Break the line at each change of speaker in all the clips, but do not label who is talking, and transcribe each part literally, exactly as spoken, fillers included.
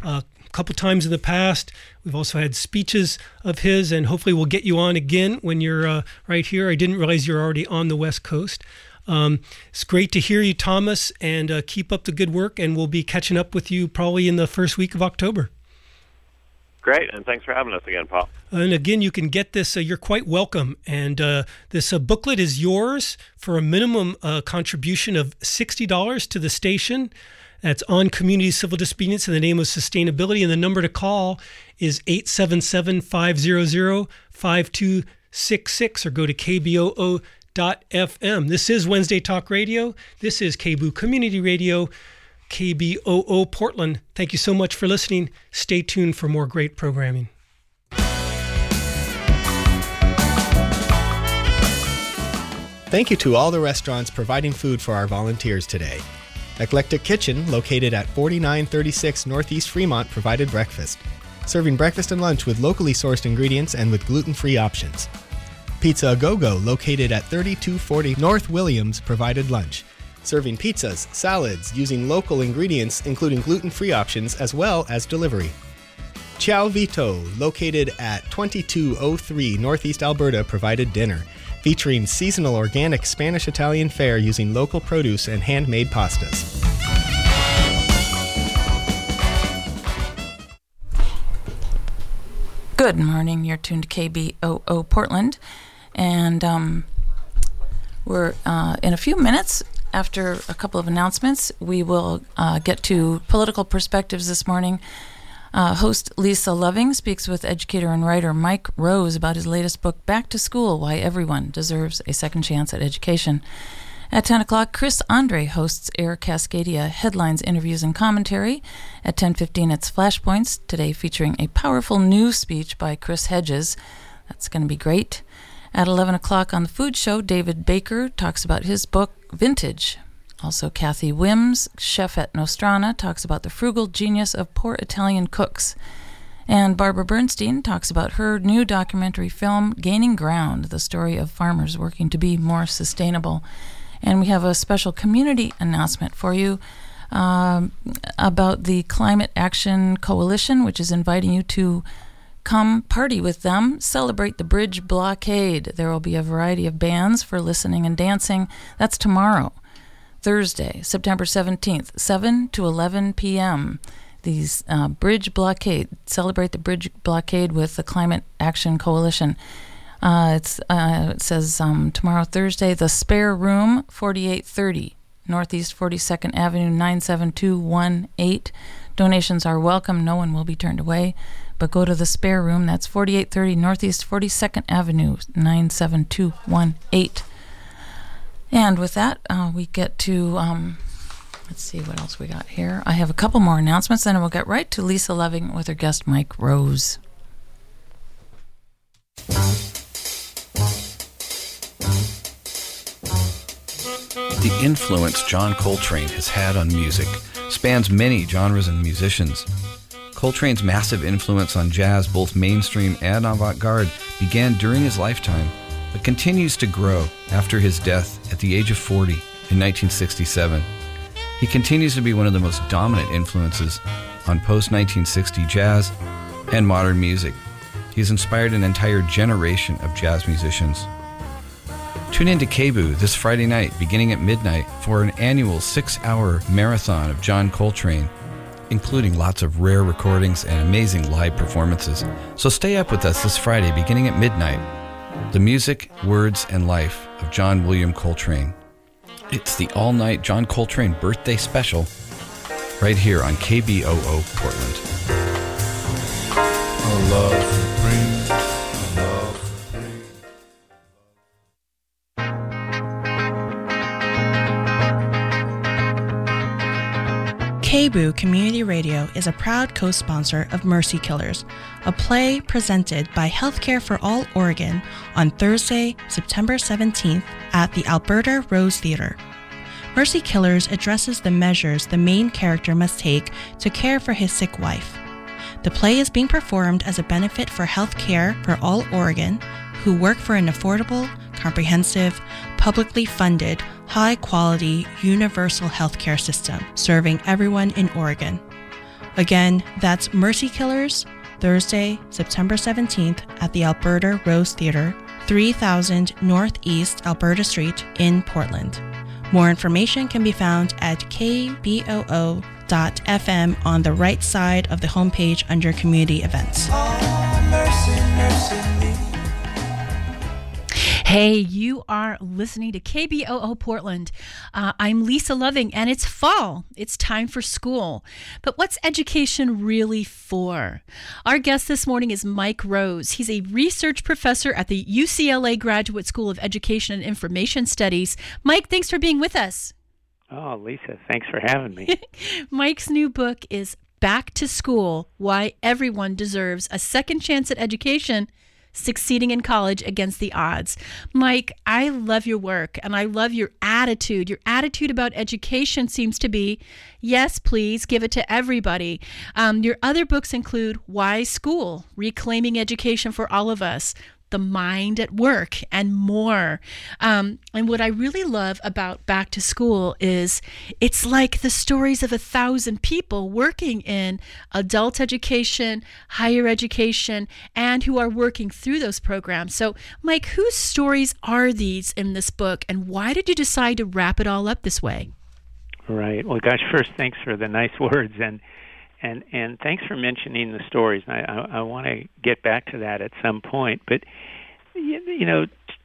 uh, a couple times in the past. We've also had speeches of his, and hopefully we'll get you on again when you're uh, right here. I didn't realize you're already on the West Coast. Um, it's great to hear you, Thomas, and uh, keep up the good work, and we'll be catching up with you probably in the first week of October.
Great, and thanks for having us again, Paul.
And again, you can get this. Uh, you're quite welcome. And uh, this uh, booklet is yours for a minimum uh, contribution of sixty dollars to the station. That's on community civil disobedience in the name of sustainability. And the number to call is eight seven seven, five hundred, five two six six or go to k b o o dot f m. This is Wednesday Talk Radio. This is K B O O Community Radio, K B O O Portland. Thank you so much for listening. Stay tuned for more great programming.
Thank you to all the restaurants providing food for our volunteers today. Eclectic Kitchen, located at forty-nine thirty-six Northeast Fremont, provided breakfast, serving breakfast and lunch with locally sourced ingredients and with gluten-free options. Pizza A Go-Go, located at thirty-two forty North Williams, provided lunch, serving pizzas, salads, using local ingredients, including gluten-free options, as well as delivery. Ciao Vito, located at twenty-two oh three Northeast Alberta, provided dinner, featuring seasonal organic Spanish-Italian fare using local produce and handmade pastas.
Good morning. You're tuned to K B O O Portland, and um, we're uh, in a few minutes after a couple of announcements. We will uh, get to political perspectives this morning. Uh, host Lisa Loving speaks with educator and writer Mike Rose about his latest book, Back to School: Why Everyone Deserves a Second Chance at Education. At ten o'clock, Chris Andre hosts Air Cascadia Headlines, Interviews, and Commentary. At ten fifteen, it's Flashpoints, today featuring a powerful news speech by Chris Hedges. That's going to be great. At eleven o'clock on the Food Show, David Baker talks about his book, Vintage. Also, Kathy Wims, chef at Nostrana, talks about the frugal genius of poor Italian cooks. And Barbara Bernstein talks about her new documentary film, Gaining Ground, the story of farmers working to be more sustainable. And we have a special community announcement for you um, about the Climate Action Coalition, which is inviting you to come party with them, celebrate the bridge blockade. There will be a variety of bands for listening and dancing. That's tomorrow, Thursday, September seventeenth, seven to eleven p.m. These uh, bridge blockade, celebrate the bridge blockade with the Climate Action Coalition. Uh, it's uh, it says um, tomorrow, Thursday, the Spare Room, forty-eight thirty Northeast forty-second Avenue, nine seven two one eight. Donations are welcome. No one will be turned away. But go to the Spare Room. That's forty-eight thirty Northeast forty-second Avenue, nine seven two one eight. And with that, uh, we get to, um, let's see what else we got here. I have a couple more announcements, then we'll get right to Lisa Loving with her guest, Mike Rose.
The influence John Coltrane has had on music spans many genres and musicians. Coltrane's massive influence on jazz, both mainstream and avant-garde, began during his lifetime, but continues to grow after his death at the age of forty in nineteen sixty-seven. He continues to be one of the most dominant influences on post-nineteen sixty jazz and modern music. He's inspired an entire generation of jazz musicians. Tune in to K B O O this Friday night, beginning at midnight, for an annual six-hour marathon of John Coltrane, including lots of rare recordings and amazing live performances. So stay up with us this Friday, beginning at midnight. The music, words, and life of John William Coltrane. It's the all-night John Coltrane birthday special right here on K B O O Portland.
I love Supreme. I love Supreme.
K B O O Community Radio is a proud co-sponsor of Mercy Killers, a play presented by Healthcare for All Oregon on Thursday, September seventeenth at the Alberta Rose Theatre. Mercy Killers addresses the measures the main character must take to care for his sick wife. The play is being performed as a benefit for Healthcare for All Oregon, who work for an affordable, comprehensive, publicly funded, high-quality, universal healthcare system serving everyone in Oregon. Again, that's Mercy Killers, Thursday, September seventeenth at the Alberta Rose Theatre, three thousand Northeast Alberta Street in Portland. More information can be found at k b o o dot f m on the right side of the homepage under Community Events.
Oh, mercy, mercy me.
Hey, you are listening to K B O O Portland. Uh, I'm Lisa Loving, and it's fall. It's time for school. But what's education really for? Our guest this morning is Mike Rose. He's a research professor at the U C L A Graduate School of Education and Information Studies. Mike, thanks for being with us.
Oh, Lisa, thanks for having me.
Mike's new book is Back to School: Why Everyone Deserves a Second Chance at Education, Succeeding in College Against the Odds. Mike, I love your work and I love your attitude. Your attitude about education seems to be, yes, please, give it to everybody. Um, your other books include Why School? Reclaiming Education for All of Us, The Mind at Work, and more. Um, and what I really love about Back to School is it's like the stories of a thousand people working in adult education, higher education, and who are working through those programs. So, Mike, whose stories are these in this book, and why did you decide to wrap it all up this way?
Right. Well, gosh, first, thanks for the nice words, and And and thanks for mentioning the stories. I, I, I want to get back to that at some point. But, you, you know,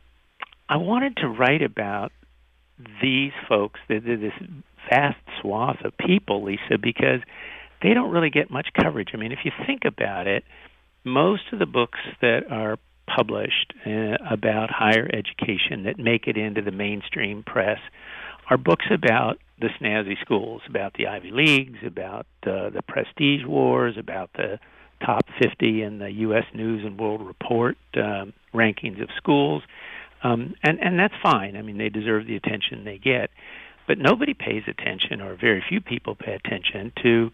I wanted to write about these folks, this vast swath of people, Lisa, because they don't really get much coverage. I mean, if you think about it, most of the books that are published uh, about higher education that make it into the mainstream press are books about the snazzy schools, about the Ivy Leagues, about uh, the prestige wars, about the top fifty in the U S News and World Report um, rankings of schools. Um, and, and that's fine. I mean, they deserve the attention they get. But nobody pays attention, or very few people pay attention, to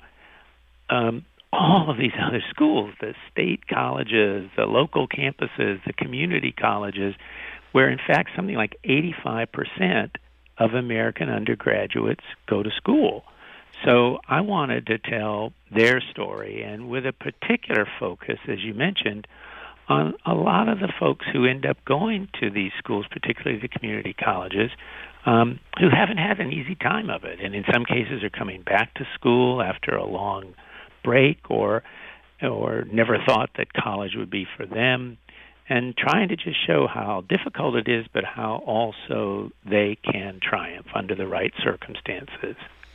um, all of these other schools, the state colleges, the local campuses, the community colleges, where, in fact, something like eighty-five percent of American undergraduates go to school. So I wanted to tell their story, and with a particular focus, as you mentioned, on a lot of the folks who end up going to these schools, particularly the community colleges, um, who haven't had an easy time of it, and in some cases are coming back to school after a long break, or or never thought that college would be for them, and trying to just show how difficult it is, but how also they can triumph under the right circumstances.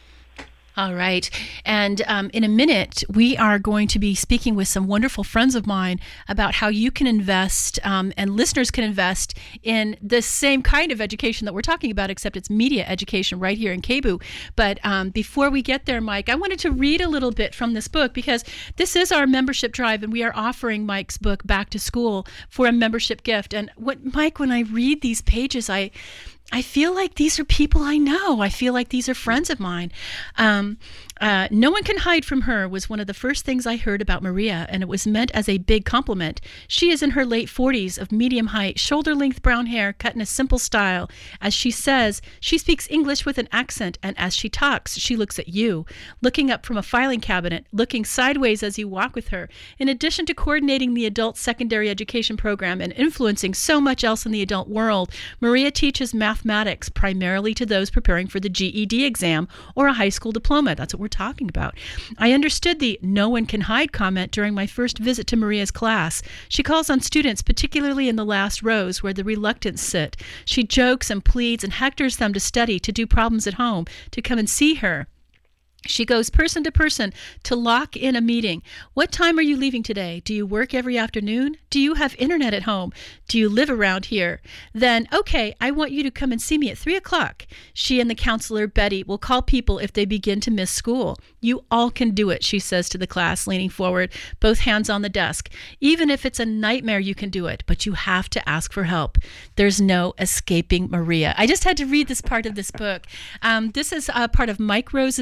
All right. And um, in a minute, we are going to be speaking with some wonderful friends of mine about how you can invest um, and listeners can invest in the same kind of education that we're talking about, except it's media education right here in K B O O. But um, before we get there, Mike, I wanted to read a little bit from this book, because this is our membership drive, and we are offering Mike's book, Back to School, for a membership gift. And what, Mike, when I read these pages, I... I feel like these are people I know. I feel like these are friends of mine. Um, uh, no one can hide from her was one of the first things I heard about Maria, and it was meant as a big compliment. She is in her late forties, of medium height, shoulder-length brown hair, cut in a simple style. As she says, she speaks English with an accent, and as she talks, she looks at you, looking up from a filing cabinet, looking sideways as you walk with her. In addition to coordinating the adult secondary education program and influencing so much else in the adult world, Maria teaches mathematics primarily to those preparing for the G E D exam or a high school diploma. That's what we're talking about. I understood the "no one can hide" comment during my first visit to Maria's class. She calls on students, particularly in the last rows where the reluctant sit. She jokes and pleads and hectors them to study, to do problems at home, to come and see her. She goes person to person to lock in a meeting. What time are you leaving today? Do you work every afternoon? Do you have internet at home? Do you live around here? Then, okay, I want you to come and see me at three o'clock. She and the counselor, Betty, will call people if they begin to miss school. You all can do it, she says to the class, leaning forward, both hands on the desk. Even if it's a nightmare, you can do it, but you have to ask for help. There's no escaping Maria. I just had to read this part of this book. Um, this is uh, part of Mike Rose's book.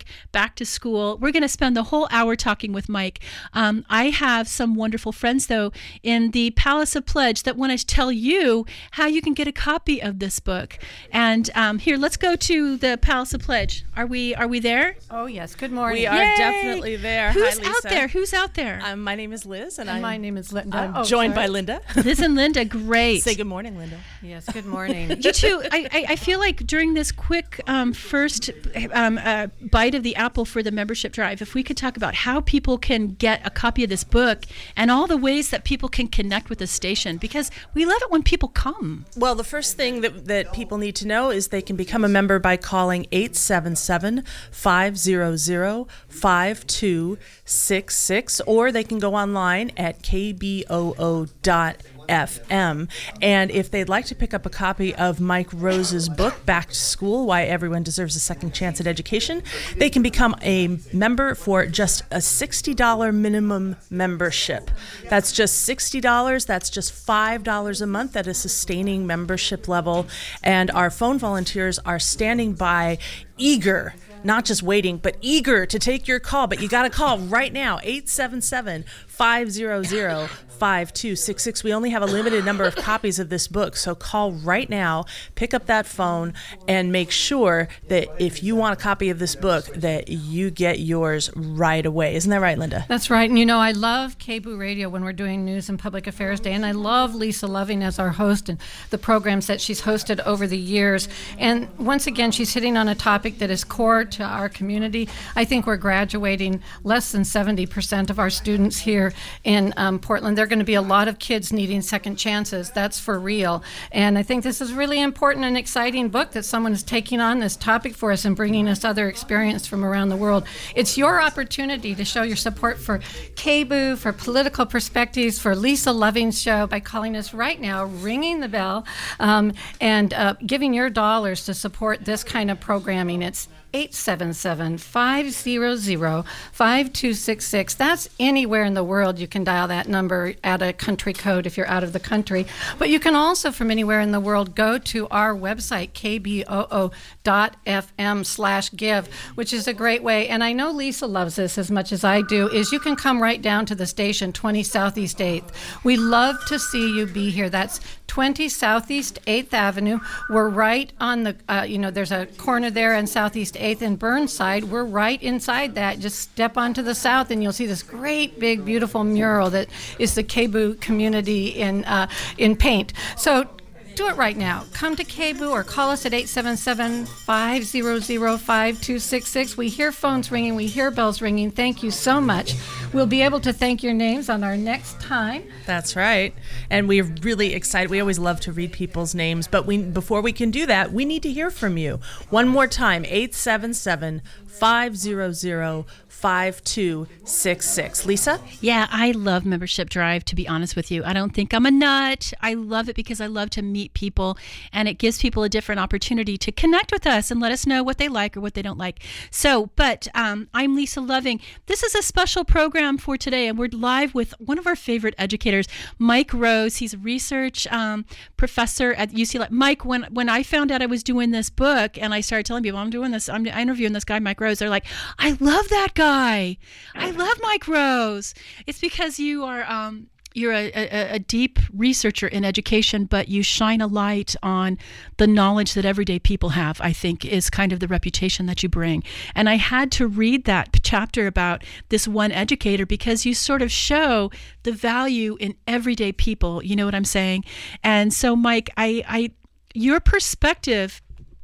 back to school. We're going to spend the whole hour talking with Mike. Um, I have some wonderful friends, though, in the Palace of Pledge that want to tell you how you can get a copy of this book. And um, here, let's go to the Palace of Pledge. Are we Are we there?
Oh, yes. Good morning.
We are
Yay!
definitely there.
Who's
Hi, Lisa.
out there? Who's out there?
Um, my name is Liz, and,
And
I'm,
my name is Linda.
I'm
Oh,
joined
sorry.
by Linda.
Liz and Linda, great.
Say good morning, Linda.
Yes, good morning.
You too. I, I, I feel like during this quick um, first um, uh, bite of the apple for the membership drive, if we could talk about how people can get a copy of this book and all the ways that people can connect with the station, because we love it when people come.
Well, the first thing that, that people need to know is they can become a member by calling eight seven seven, five hundred, five two six six, or they can go online at k b o o dot f m. And if they'd like to pick up a copy of Mike Rose's book, Back to School, Why Everyone Deserves a Second Chance at Education, they can become a member for just a sixty dollars minimum membership. That's just sixty dollars. That's just five dollars a month at a sustaining membership level. And our phone volunteers are standing by, eager, not just waiting, but eager to take your call. But you got to call right now, eight seven seven, five hundred, five two six six. We only have a limited number of copies of this book, so call right now, pick up that phone, and make sure that if you want a copy of this book, that you get yours right away. Isn't that right, Linda?
That's right. And you know, I love K B O O Radio when we're doing News and Public Affairs Day, and I love Lisa Loving as our host and the programs that she's hosted over the years. And once again, she's hitting on a topic that is core to our community. I think we're graduating less than seventy percent of our students here in um, Portland. There are going to be a lot of kids needing second chances. That's for real. And I think this is really important and exciting book that someone is taking on this topic for us and bringing us other experience from around the world. It's your opportunity to show your support for K B O O, for Political Perspectives, for Lisa Loving's show by calling us right now, ringing the bell, um, and uh, giving your dollars to support this kind of programming. It's eight seven seven, five hundred, five two six six. That's anywhere in the world. You can dial that number, add a country code if you're out of the country. But you can also, from anywhere in the world, go to our website, k b o o dot f m slash give, which is a great way. And I know Lisa loves this as much as I do, is you can come right down to the station, twenty Southeast eighth. We love to see you be here. That's twenty Southeast eighth Avenue. We're right on the, uh, you know, there's a corner there in Southeast eighth and Burnside. We're right inside that. Just step onto the south and you'll see this great, big, beautiful mural that is the K B O O community in uh, in paint. So do it right now. Come to K B O O or call us at eight seven seven, five hundred, five two six six. We hear phones ringing. We hear bells ringing. Thank you so much. We'll be able to thank your names on our next time.
That's right. And we're really excited. We always love to read people's names, but we before we can do that, we need to hear from you. One more time, eight seven seven, five hundred, five two six six. Lisa?
Yeah, I love Membership Drive, to be honest with you. I don't think I'm a nut. I love it because I love to meet people, and it gives people a different opportunity to connect with us and let us know what they like or what they don't like. So, but um, I'm Lisa Loving. This is a special program for today, and we're live with one of our favorite educators, Mike Rose. He's a research um, professor at U C L A. Mike, when when I found out I was doing this book and I started telling people I'm doing this, I'm interviewing this guy, Mike Rose, they're like, I love that guy. I love Mike Rose. It's because you are um, you're a, a, a deep researcher in education, but you shine a light on the knowledge that everyday people have, I think, is kind of the reputation that you bring. And I had to read that chapter about this one educator because you sort of show the value in everyday people. You know what I'm saying? And so, Mike, I, I your perspective,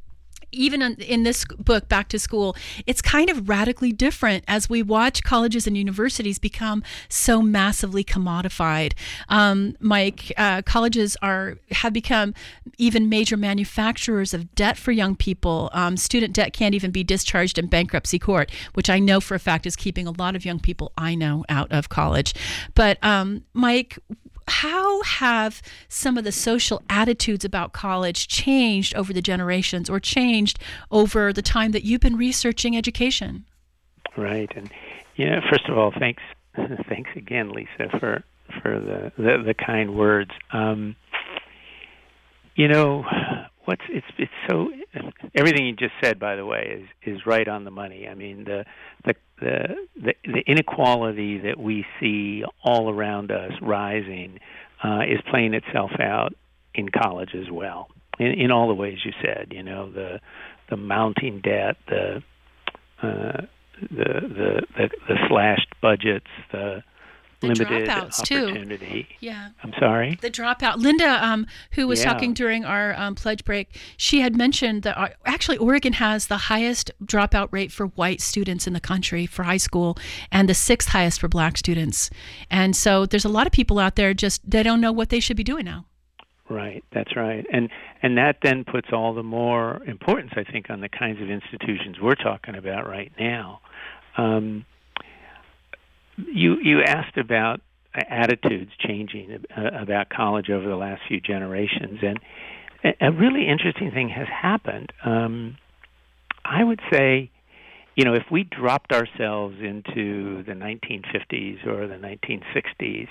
even in this book, Back to School, it's kind of radically different as we watch colleges and universities become so massively commodified. Um, Mike, uh, colleges are have become even major manufacturers of debt for young people. Um, student debt can't even be discharged in bankruptcy court, which I know for a fact is keeping a lot of young people I know out of college. But um, Mike, how have some of the social attitudes about college changed over the generations or changed over the time that you've been researching education?
Right. And, you know, first of all, thanks thanks again, Lisa, for, for the, the, the kind words. Um, you know, what's it's it's so everything you just said, by the way, is, is right on the money. I mean, the, the the the the inequality that we see all around us rising uh, is playing itself out in college as well, in, in all the ways you said. You know, the the mounting debt, the uh, the, the the the slashed budgets, the
The
limited
dropouts
opportunity.
too. Yeah.
I'm sorry.
The dropout. Linda, um, who was
Yeah.
talking during our um, pledge break, she had mentioned that uh, actually Oregon has the highest dropout rate for white students in the country for high school, and the sixth highest for black students. And so there's a lot of people out there just they don't know what they should be doing now.
Right, that's right. And and that then puts all the more importance, I think, on the kinds of institutions we're talking about right now. Um, you you asked about attitudes changing uh, about college over the last few generations, and a, a really interesting thing has happened. Um, I would say, you know, if we dropped ourselves into the nineteen fifties or the nineteen sixties,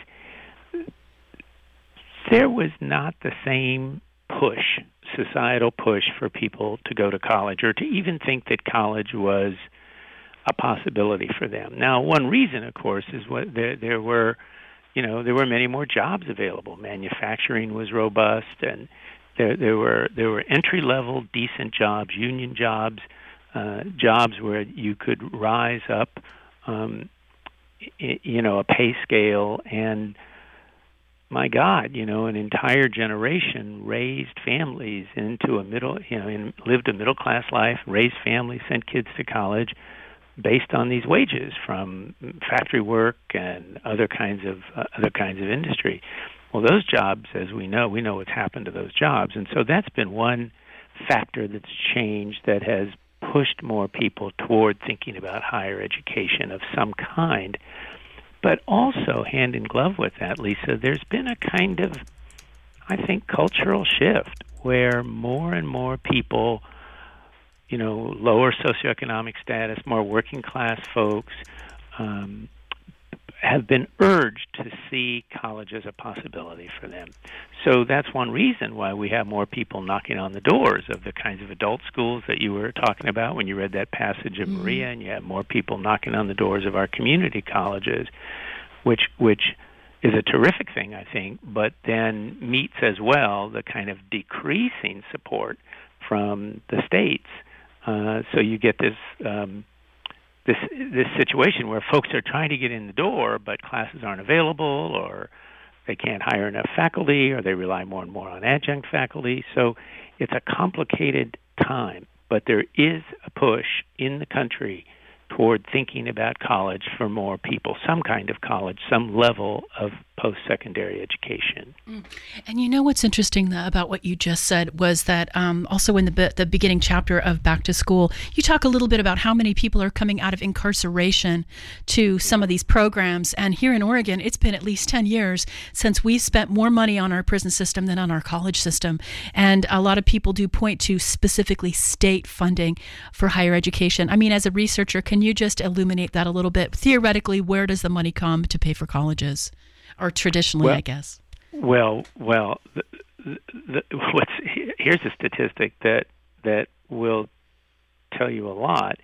there was not the same push, societal push for people to go to college or to even think that college was a possibility for them. Now, one reason, of course, is what there, there were, you know, there were many more jobs available. Manufacturing was robust, and there there were there were entry-level, decent jobs, union jobs, uh, jobs where you could rise up, um, you know, a pay scale and. My God, you know, an entire generation raised families into a middle, you know, and lived a middle class life, raised families, sent kids to college, based on these wages from factory work and other kinds of uh, other kinds of industry. Well, those jobs, as we know, we know what's happened to those jobs, and so that's been one factor that's changed that has pushed more people toward thinking about higher education of some kind. But also, hand in glove with that, Lisa, there's been a kind of, I think, cultural shift where more and more people, you know, lower socioeconomic status, more working class folks, um, have been urged to see college as a possibility for them. So that's one reason why we have more people knocking on the doors of the kinds of adult schools that you were talking about when you read that passage of mm-hmm. Maria, and you have more people knocking on the doors of our community colleges, which which is a terrific thing, I think, but then meets as well the kind of decreasing support from the states. Uh, so you get this um, this this situation where folks are trying to get in the door, but classes aren't available, or they can't hire enough faculty, or they rely more and more on adjunct faculty. So it's a complicated time, but there is a push in the country toward thinking about college for more people, some kind of college, some level of post-secondary education.
Mm. And you know what's interesting the, about what you just said was that um, also in the the beginning chapter of Back to School, you talk a little bit about how many people are coming out of incarceration to some of these programs. And here in Oregon, it's been at least ten years since we spent more money on our prison system than on our college system. And a lot of people do point to specifically state funding for higher education. I mean, as a researcher, can you just illuminate that a little bit? Theoretically, where does the money come to pay for colleges? Or traditionally,
well,
I guess.
Well, well, the, the, what's here's a statistic that that will tell you a lot.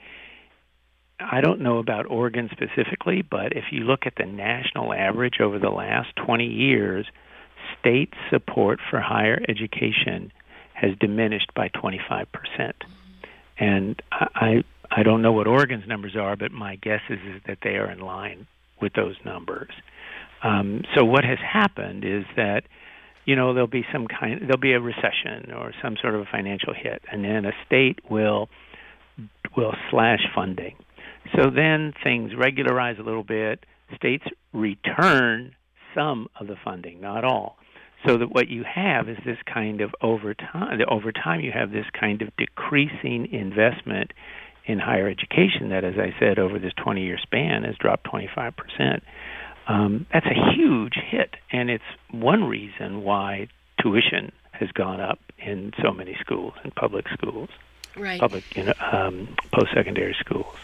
I don't know about Oregon specifically, but if you look at the national average over the last twenty years, state support for higher education has diminished by twenty-five percent. And I I don't know what Oregon's numbers are, but my guess is, is that they are in line with those numbers. Um, so what has happened is that, you know, there'll be some kind, there'll be a recession or some sort of a financial hit, and then a state will will slash funding. So then things regularize a little bit. States return some of the funding, not all. So that what you have is this kind of over time. Over time, you have this kind of decreasing investment in higher education that, as I said, over this twenty-year span has dropped twenty-five percent. Um, that's a huge hit, and it's one reason why tuition has gone up in so many schools, in public schools,
right?
Public, you know, um, post-secondary schools.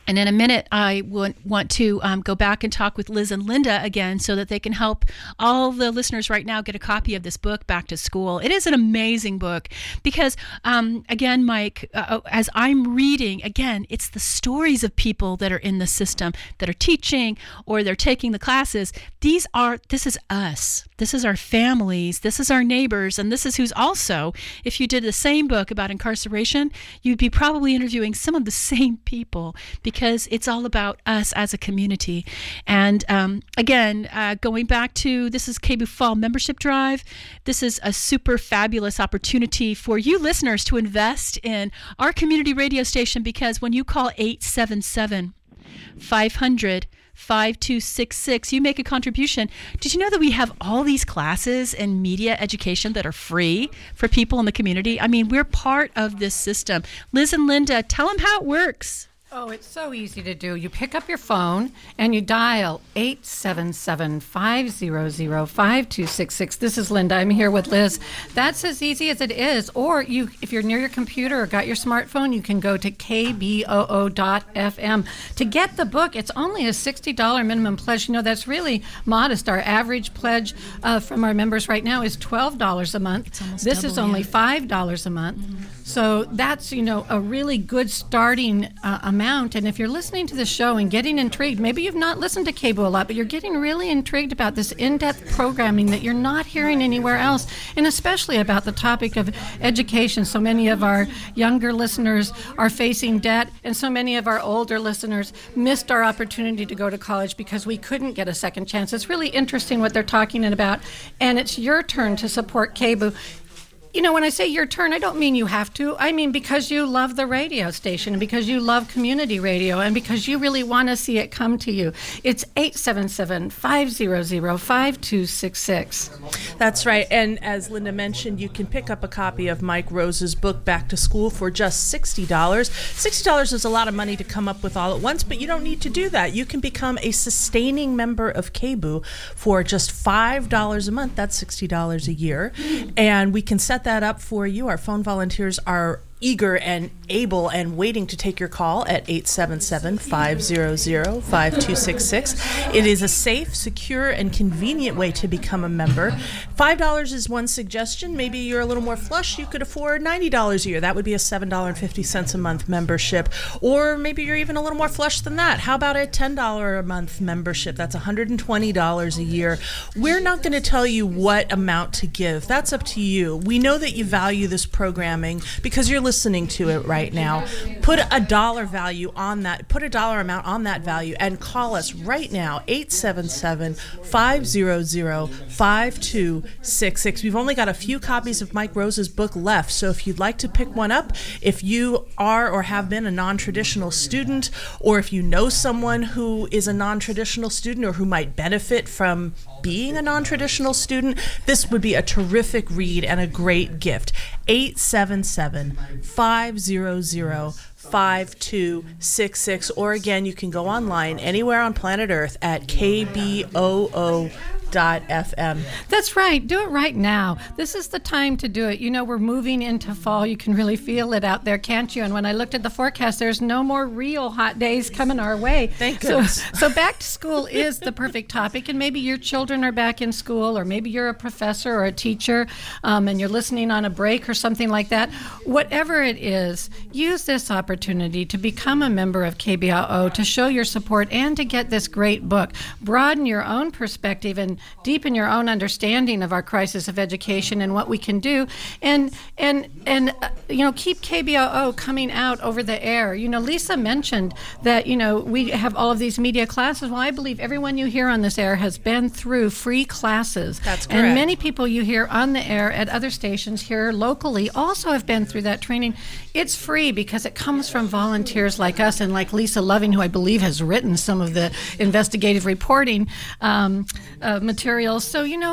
And in a minute, I would want to um, go back and talk with Liz and Linda again so that they can help all the listeners right now get a copy of this book, Back to School. It is an amazing book because, um, again, Mike, uh, as I'm reading, again, it's the stories of people that are in the system, that are teaching or they're taking the classes. These are, this is us. This is our families. This is our neighbors. And this is who's also, if you did the same book about incarceration, you'd be probably interviewing some of the same people, because it's all about us as a community. And um, again, uh, going back to, this is K B O O Fall Membership Drive. This is a super fabulous opportunity for you listeners to invest in our community radio station, because when you call eight seven seven, five hundred, five two six six, you make a contribution. Did you know that we have all these classes in media education that are free for people in the community? I mean, we're part of this system. Liz and Linda, tell them how it works.
Oh, it's so easy to do. You pick up your phone and you dial eight seven seven, five hundred, five two six six. This is Linda. I'm here with Liz. That's as easy as it is. Or you, if you're near your computer or got your smartphone, you can go to K B O O dot F M. To get the book, it's only a sixty dollars minimum pledge. You know, that's really modest. Our average pledge uh, from our members right now is twelve dollars a month.
It's almost
this
double,
is only
yeah.
five dollars a month.
Mm-hmm.
So that's, you know, a really good starting uh, amount. And if you're listening to the show and getting intrigued, maybe you've not listened to K B O O a lot, but you're getting really intrigued about this in-depth programming that you're not hearing anywhere else, and especially about the topic of education. So many of our younger listeners are facing debt, and so many of our older listeners missed our opportunity to go to college because we couldn't get a second chance. It's really interesting what they're talking about, and it's your turn to support K B O O. You know, when I say your turn, I don't mean you have to. I mean because you love the radio station and because you love community radio and because you really want to see it come to you. It's eight seven seven, five hundred, five two six six.
That's right. And as Linda mentioned, you can pick up a copy of Mike Rose's book, Back to School, for just sixty dollars. sixty dollars is a lot of money to come up with all at once, but you don't need to do that. You can become a sustaining member of K B O O for just five dollars a month. That's sixty dollars a year. And we can set that up for you. Our phone volunteers are eager and able and waiting to take your call at eight seven seven, five hundred, five two six six. It is a safe, secure, and convenient way to become a member. five dollars is one suggestion. Maybe you're a little more flush. You could afford ninety dollars a year. That would be a seven dollars and fifty cents a month membership. Or maybe you're even a little more flush than that. How about a ten dollars a month membership? That's one hundred twenty dollars a year. We're not going to tell you what amount to give. That's up to you. We know that you value this programming because you're listening to it right now. Put a dollar value on that, put a dollar amount on that value and call us right now, eight seven seven, five hundred, five two six six. We've only got a few copies of Mike Rose's book left, so if you'd like to pick one up, if you are or have been a non-traditional student, or if you know someone who is a non-traditional student or who might benefit from being a non-traditional student, this would be a terrific read and a great gift. eight seven seven, five hundred, five two six six. Or again, you can go online anywhere on planet Earth at K B O O dot F M.
That's right. Do it right now. This is the time to do it. You know, we're moving into fall. You can really feel it out there, can't you? And when I looked at the forecast, there's no more real hot days coming our way.
Thank goodness.
So, so back to school is the perfect topic. And maybe your children are back in school, or maybe you're a professor or a teacher, um, and you're listening on a break or something like that. Whatever it is, use this opportunity to become a member of K B O O, to show your support and to get this great book. Broaden your own perspective and deepen your own understanding of our crisis of education and what we can do, and and and uh, you know, keep K B O O coming out over the air. You know, Lisa mentioned that, you know, we have all of these media classes. Well, I believe everyone you hear on this air has been through free classes.
That's correct.
And many people you hear on the air at other stations here locally also have been through that training. It's free because it comes from volunteers like us and like Lisa Loving, who I believe has written some of the investigative reporting um, uh, materials. So, you know,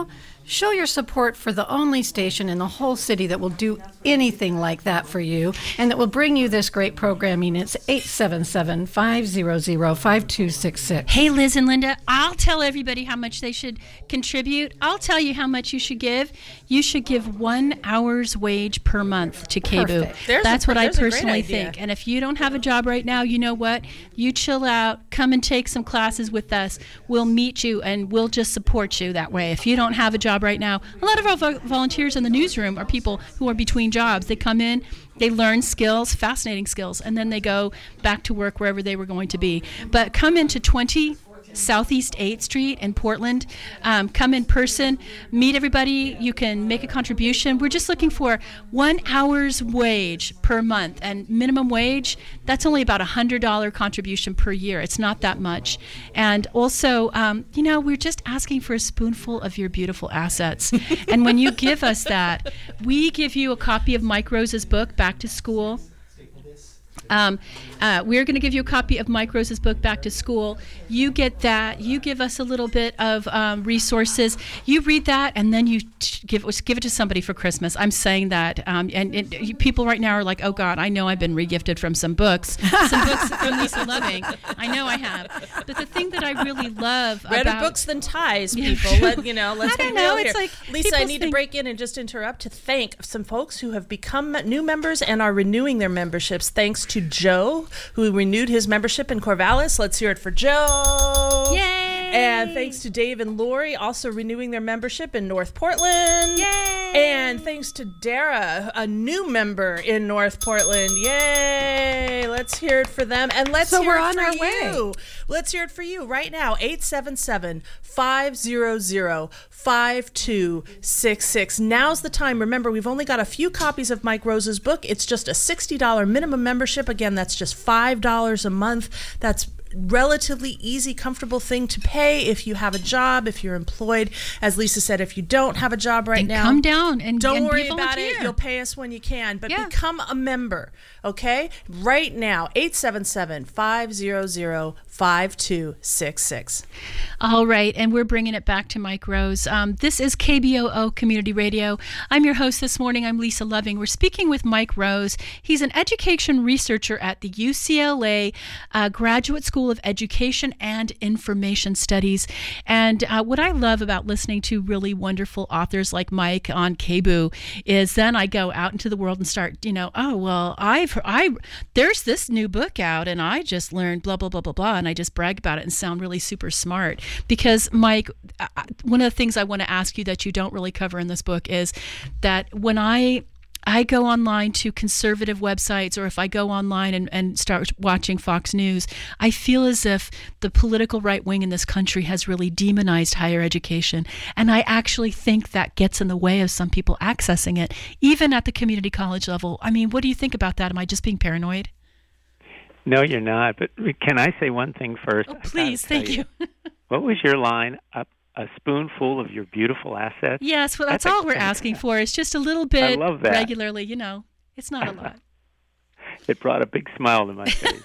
Show your support for the only station in the whole city that will do anything like that for you and that will bring you this great programming. It's eight seven seven, five hundred, five two six six.
Hey, Liz and Linda, I'll tell everybody how much they should contribute. I'll tell you how much you should give. You should give one hour's wage per month to K B U. That's
a,
what I
there's a great
personally
idea.
think. And if you don't have a job right now, you know what? You chill out, come and take some classes with us. We'll meet you and we'll just support you that way. If you don't have a job right now, a lot of our vo- volunteers in the newsroom are people who are between jobs. They come in, they learn skills, fascinating skills, and then they go back to work wherever they were going to be. But come into twenty Southeast eighth Street in Portland. Um, come in person, meet everybody. You can make a contribution. We're just looking for one hour's wage per month, and minimum wage, that's only about a one hundred dollars contribution per year. It's not that much. And also, um, you know, we're just asking for a spoonful of your beautiful assets. And when you give us that, we give you a copy of Mike Rose's book, Back to School. Um, uh, we're going to give you a copy of Mike Rose's book, Back to School. You get that. You give us a little bit of um, resources. You read that, and then you t- give give it to somebody for Christmas. I'm saying that. Um, and and you, people right now are like, oh, God, I know I've been regifted from some books. Some books from Lisa Loving. I know I have. But the thing that I really love
Better
about...
books than ties, people. Let, you know, let's
I
be
don't
real
know.
here.
It's like
Lisa, I
people
need
think-
to break in and just interrupt to thank some folks who have become new members and are renewing their memberships. Thanks to Joe, who renewed his membership in Corvallis. Let's hear it for Joe.
Yay!
And thanks to Dave and Lori, also renewing their membership in North Portland.
Yay!
And thanks to Dara, a new member in North Portland. Yay! Let's hear it for them. And let's
So
hear
we're
it
on
for
our
you.
way.
Let's hear it for you right now. eight seven seven, five hundred, five two six six. Now's the time. Remember, we've only got a few copies of Mike Rose's book. It's just a sixty dollars minimum membership. Again, that's just five dollars a month. That's relatively easy, comfortable thing to pay if you have a job, if you're employed. As Lisa said, if you don't have a job right
Then
now,
come down and
don't
and
worry
be a
about it.
volunteer.
You'll pay us when you can, but
Yeah.
become a member, okay? Right now, eight seven seven, five hundred, five two six six.
All right, and we're bringing it back to Mike Rose. Um, this is K B O O Community Radio. I'm your host this morning. I'm Lisa Loving. We're speaking with Mike Rose. He's an education researcher at the U C L A uh, Graduate School of Education and Information Studies. And uh, what I love about listening to really wonderful authors like Mike on K B U is then I go out into the world and start, you know, oh, well, I've, I, there's this new book out and I just learned blah, blah, blah, blah, blah. And I just brag about it and sound really super smart. Because, Mike, one of the things I want to ask you that you don't really cover in this book is that when I I go online to conservative websites, or if I go online and, and start watching Fox News, I feel as if the political right wing in this country has really demonized higher education. And I actually think that gets in the way of some people accessing it, even at the community college level. I mean, what do you think about that? Am I just being paranoid?
No, you're not. But can I say one thing first?
Oh, please. Thank you.
you. What was your line? A, a spoonful of your beautiful assets?
Yes, well, that's,
that's
all we're asking for. It's just a little bit
I love that.
regularly, you know. It's not a lot.
It brought a big smile to my face.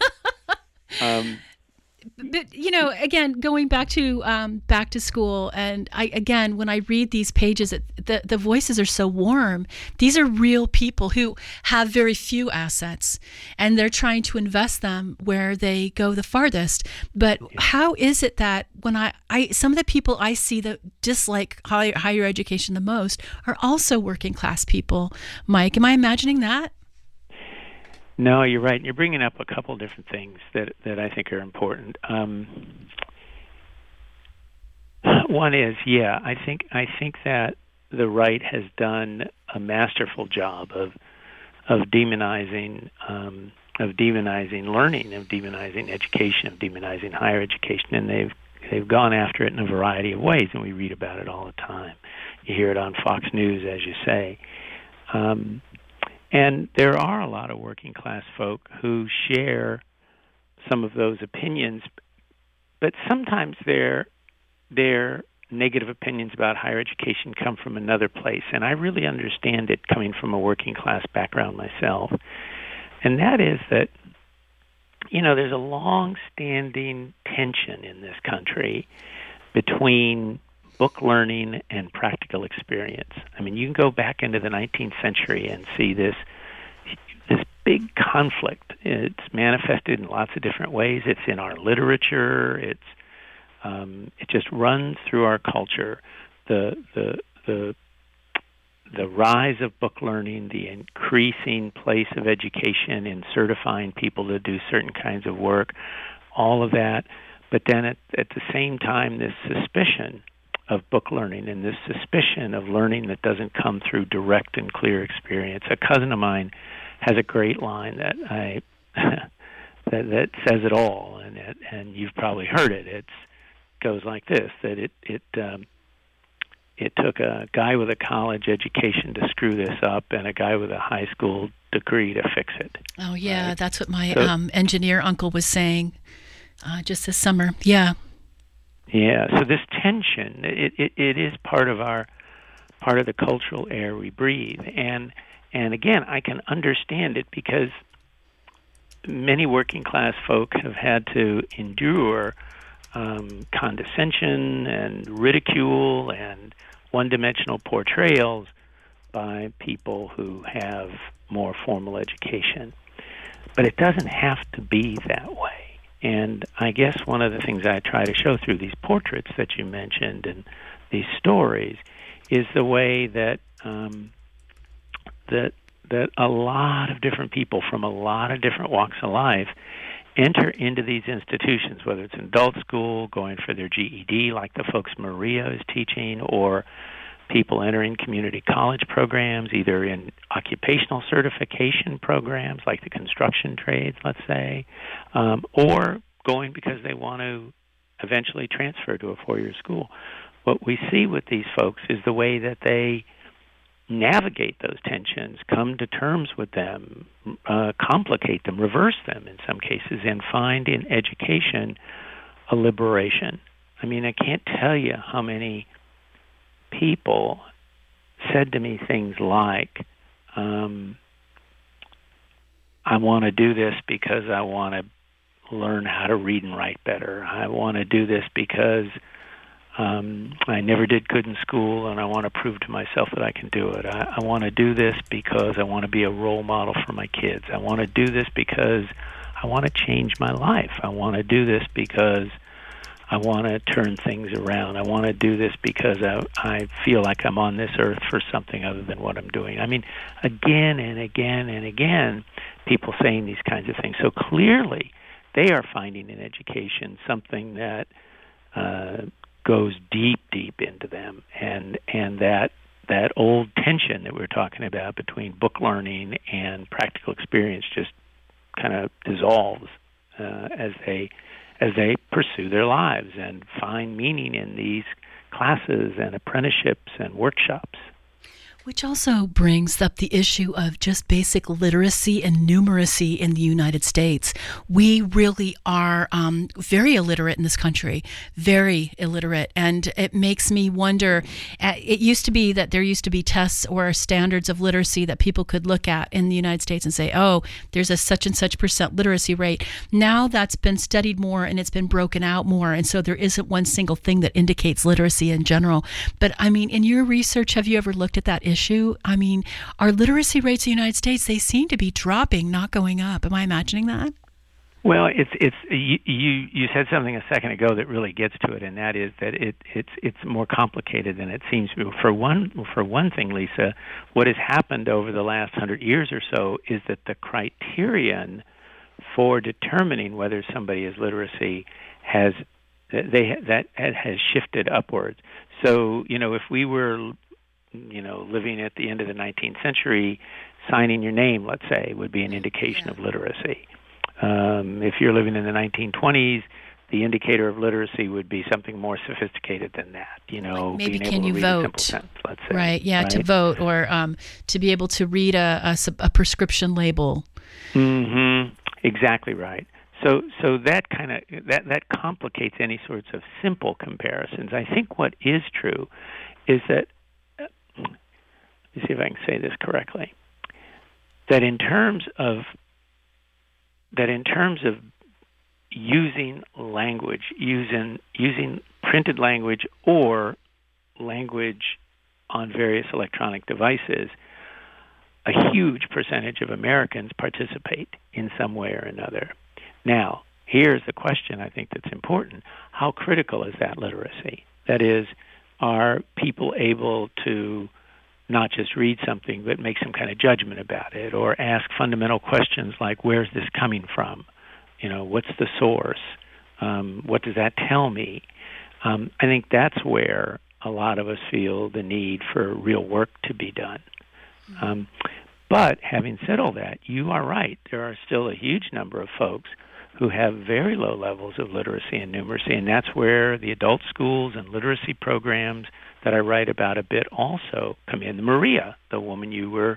um,
But, you know, again, going back to um, back to school, and I again, when I read these pages, it, the the voices are so warm. These are real people who have very few assets, and they're trying to invest them where they go the farthest. But how is it that when I, I some of the people I see that dislike higher, higher education the most are also working class people? Mike, am I imagining that?
No, you're right. You're bringing up a couple different things that that I think are important. Um, one is, yeah, I think I think that the right has done a masterful job of of demonizing um, of demonizing learning, of demonizing education, of demonizing higher education, and they've they've gone after it in a variety of ways, and we read about it all the time. You hear it on Fox News, as you say. Um, And there are a lot of working class folk who share some of those opinions, but sometimes their their negative opinions about higher education come from another place, and I really understand it coming from a working class background myself. And that is that, you know, there's a long-standing tension in this country between book learning and practical experience. I mean, you can go back into the nineteenth century and see this this big conflict. It's manifested in lots of different ways. It's in our literature. It's um, it just runs through our culture. The the the the rise of book learning, the increasing place of education in certifying people to do certain kinds of work, all of that. But then at, at the same time, this suspicion of book learning and this suspicion of learning that doesn't come through direct and clear experience. A cousin of mine has a great line that I that, that says it all, and it, and you've probably heard it. It goes like this: that it it um, it took a guy with a college education to screw this up, and a guy with a high school degree to fix it.
Oh yeah,
right?
That's what my
so,
um, engineer uncle was saying uh, just this summer. Yeah.
Yeah. So this tension, it, it it is part of our part of the cultural air we breathe, and and again, I can understand it because many working class folk have had to endure um, condescension and ridicule and one-dimensional portrayals by people who have more formal education. But it doesn't have to be that way. And I guess one of the things I try to show through these portraits that you mentioned and these stories is the way that um, that that a lot of different people from a lot of different walks of life enter into these institutions, whether it's in adult school, going for their G E D, like the folks Maria is teaching, or people entering community college programs, either in occupational certification programs, like the construction trades, let's say, um, or going because they want to eventually transfer to a four-year school. What we see with these folks is the way that they navigate those tensions, come to terms with them, uh, complicate them, reverse them in some cases, and find in education a liberation. I mean, I can't tell you how many people said to me things like, um, I want to do this because I want to learn how to read and write better. I want to do this because Um, I never did good in school, and I want to prove to myself that I can do it. I, I want to do this because I want to be a role model for my kids. I want to do this because I want to change my life. I want to do this because I want to turn things around. I want to do this because I, I feel like I'm on this earth for something other than what I'm doing. I mean, again and again and again, people saying these kinds of things. So clearly, they are finding in education something that uh, goes deep, deep into them, and and that that old tension that we were talking about between book learning and practical experience just kind of dissolves uh, as they as they pursue their lives and find meaning in these classes and apprenticeships and workshops.
Which also brings up the issue of just basic literacy and numeracy in the United States. We really are um, very illiterate in this country, very illiterate. And it makes me wonder, uh, it used to be that there used to be tests or standards of literacy that people could look at in the United States and say, oh, there's a such and such percent literacy rate. Now that's been studied more and it's been broken out more. And so there isn't one single thing that indicates literacy in general. But I mean, in your research, have you ever looked at that issue? issue? I mean, our literacy rates in the United States, they seem to be dropping, not going up. Am I imagining that?
Well, it's it's you you, you said something a second ago that really gets to it, and that is that it it's it's more complicated than it seems to be. For one for one thing, Lisa, what has happened over the last hundred years or so is that the criterion for determining whether somebody is literacy has they that has shifted upwards. So, you know, if we were you know, living at the end of the nineteenth century, signing your name, let's say, would be an indication of literacy. Um, if you're living in the nineteen twenties, the indicator of literacy would be something more sophisticated than that. You know,
like maybe
being
can
able
you
to read
vote?
a simple sentence, let's say.
Right, yeah,
right?
to vote or um, to be able to read a, a, a prescription label.
Mm-hmm. Exactly right. So, so that kind of that that complicates any sorts of simple comparisons. I think what is true is that. Let me see if I can say this correctly. That in terms of that in terms of using language, using using printed language or language on various electronic devices, a huge percentage of Americans participate in some way or another. Now, here's the question I think that's important. How critical is that literacy? That is, are people able to not just read something, but make some kind of judgment about it, or ask fundamental questions like, where's this coming from? You know, what's the source? Um, what does that tell me? Um, I think that's where a lot of us feel the need for real work to be done. Um, but having said all that, you are right. There are still a huge number of folks who have very low levels of literacy and numeracy, and that's where the adult schools and literacy programs that I write about a bit also come in. Maria, the woman you were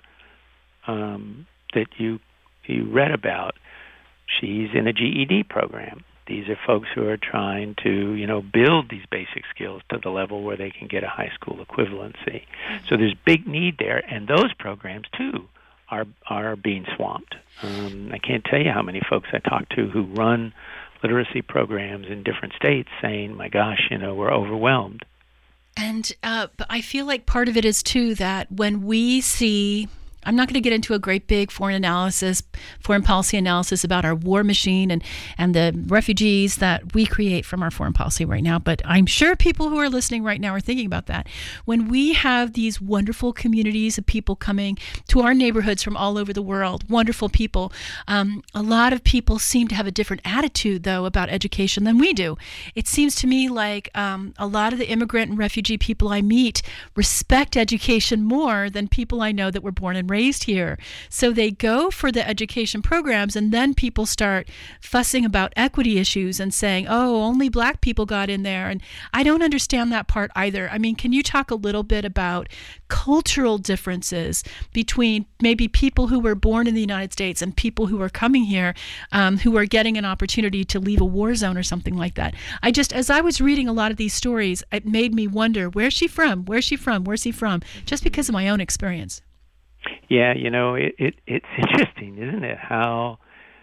um, that you you read about, she's in a G E D program. These are folks who are trying to, you know, build these basic skills to the level where they can get a high school equivalency. So there's big need there, and those programs too are are being swamped. Um, I can't tell you how many folks I talk to who run literacy programs in different states saying, "My gosh, you know, we're overwhelmed."
And uh, but I feel like part of it is too that when we see, I'm not going to get into a great big foreign analysis, foreign policy analysis about our war machine and, and the refugees that we create from our foreign policy right now, but I'm sure people who are listening right now are thinking about that. When we have these wonderful communities of people coming to our neighborhoods from all over the world, wonderful people, um, a lot of people seem to have a different attitude, though, about education than we do. It seems to me like um, a lot of the immigrant and refugee people I meet respect education more than people I know that were born and raised raised here. So they go for the education programs, and then people start fussing about equity issues and saying, oh, only black people got in there. And I don't understand that part either. I mean, can you talk a little bit about cultural differences between maybe people who were born in the United States and people who are coming here, um, who are getting an opportunity to leave a war zone or something like that? I just, as I was reading a lot of these stories, it made me wonder, where's she from? Where's she from? Where's he from? Just because of my own experience.
Yeah, you know, it, it it's interesting, isn't it, how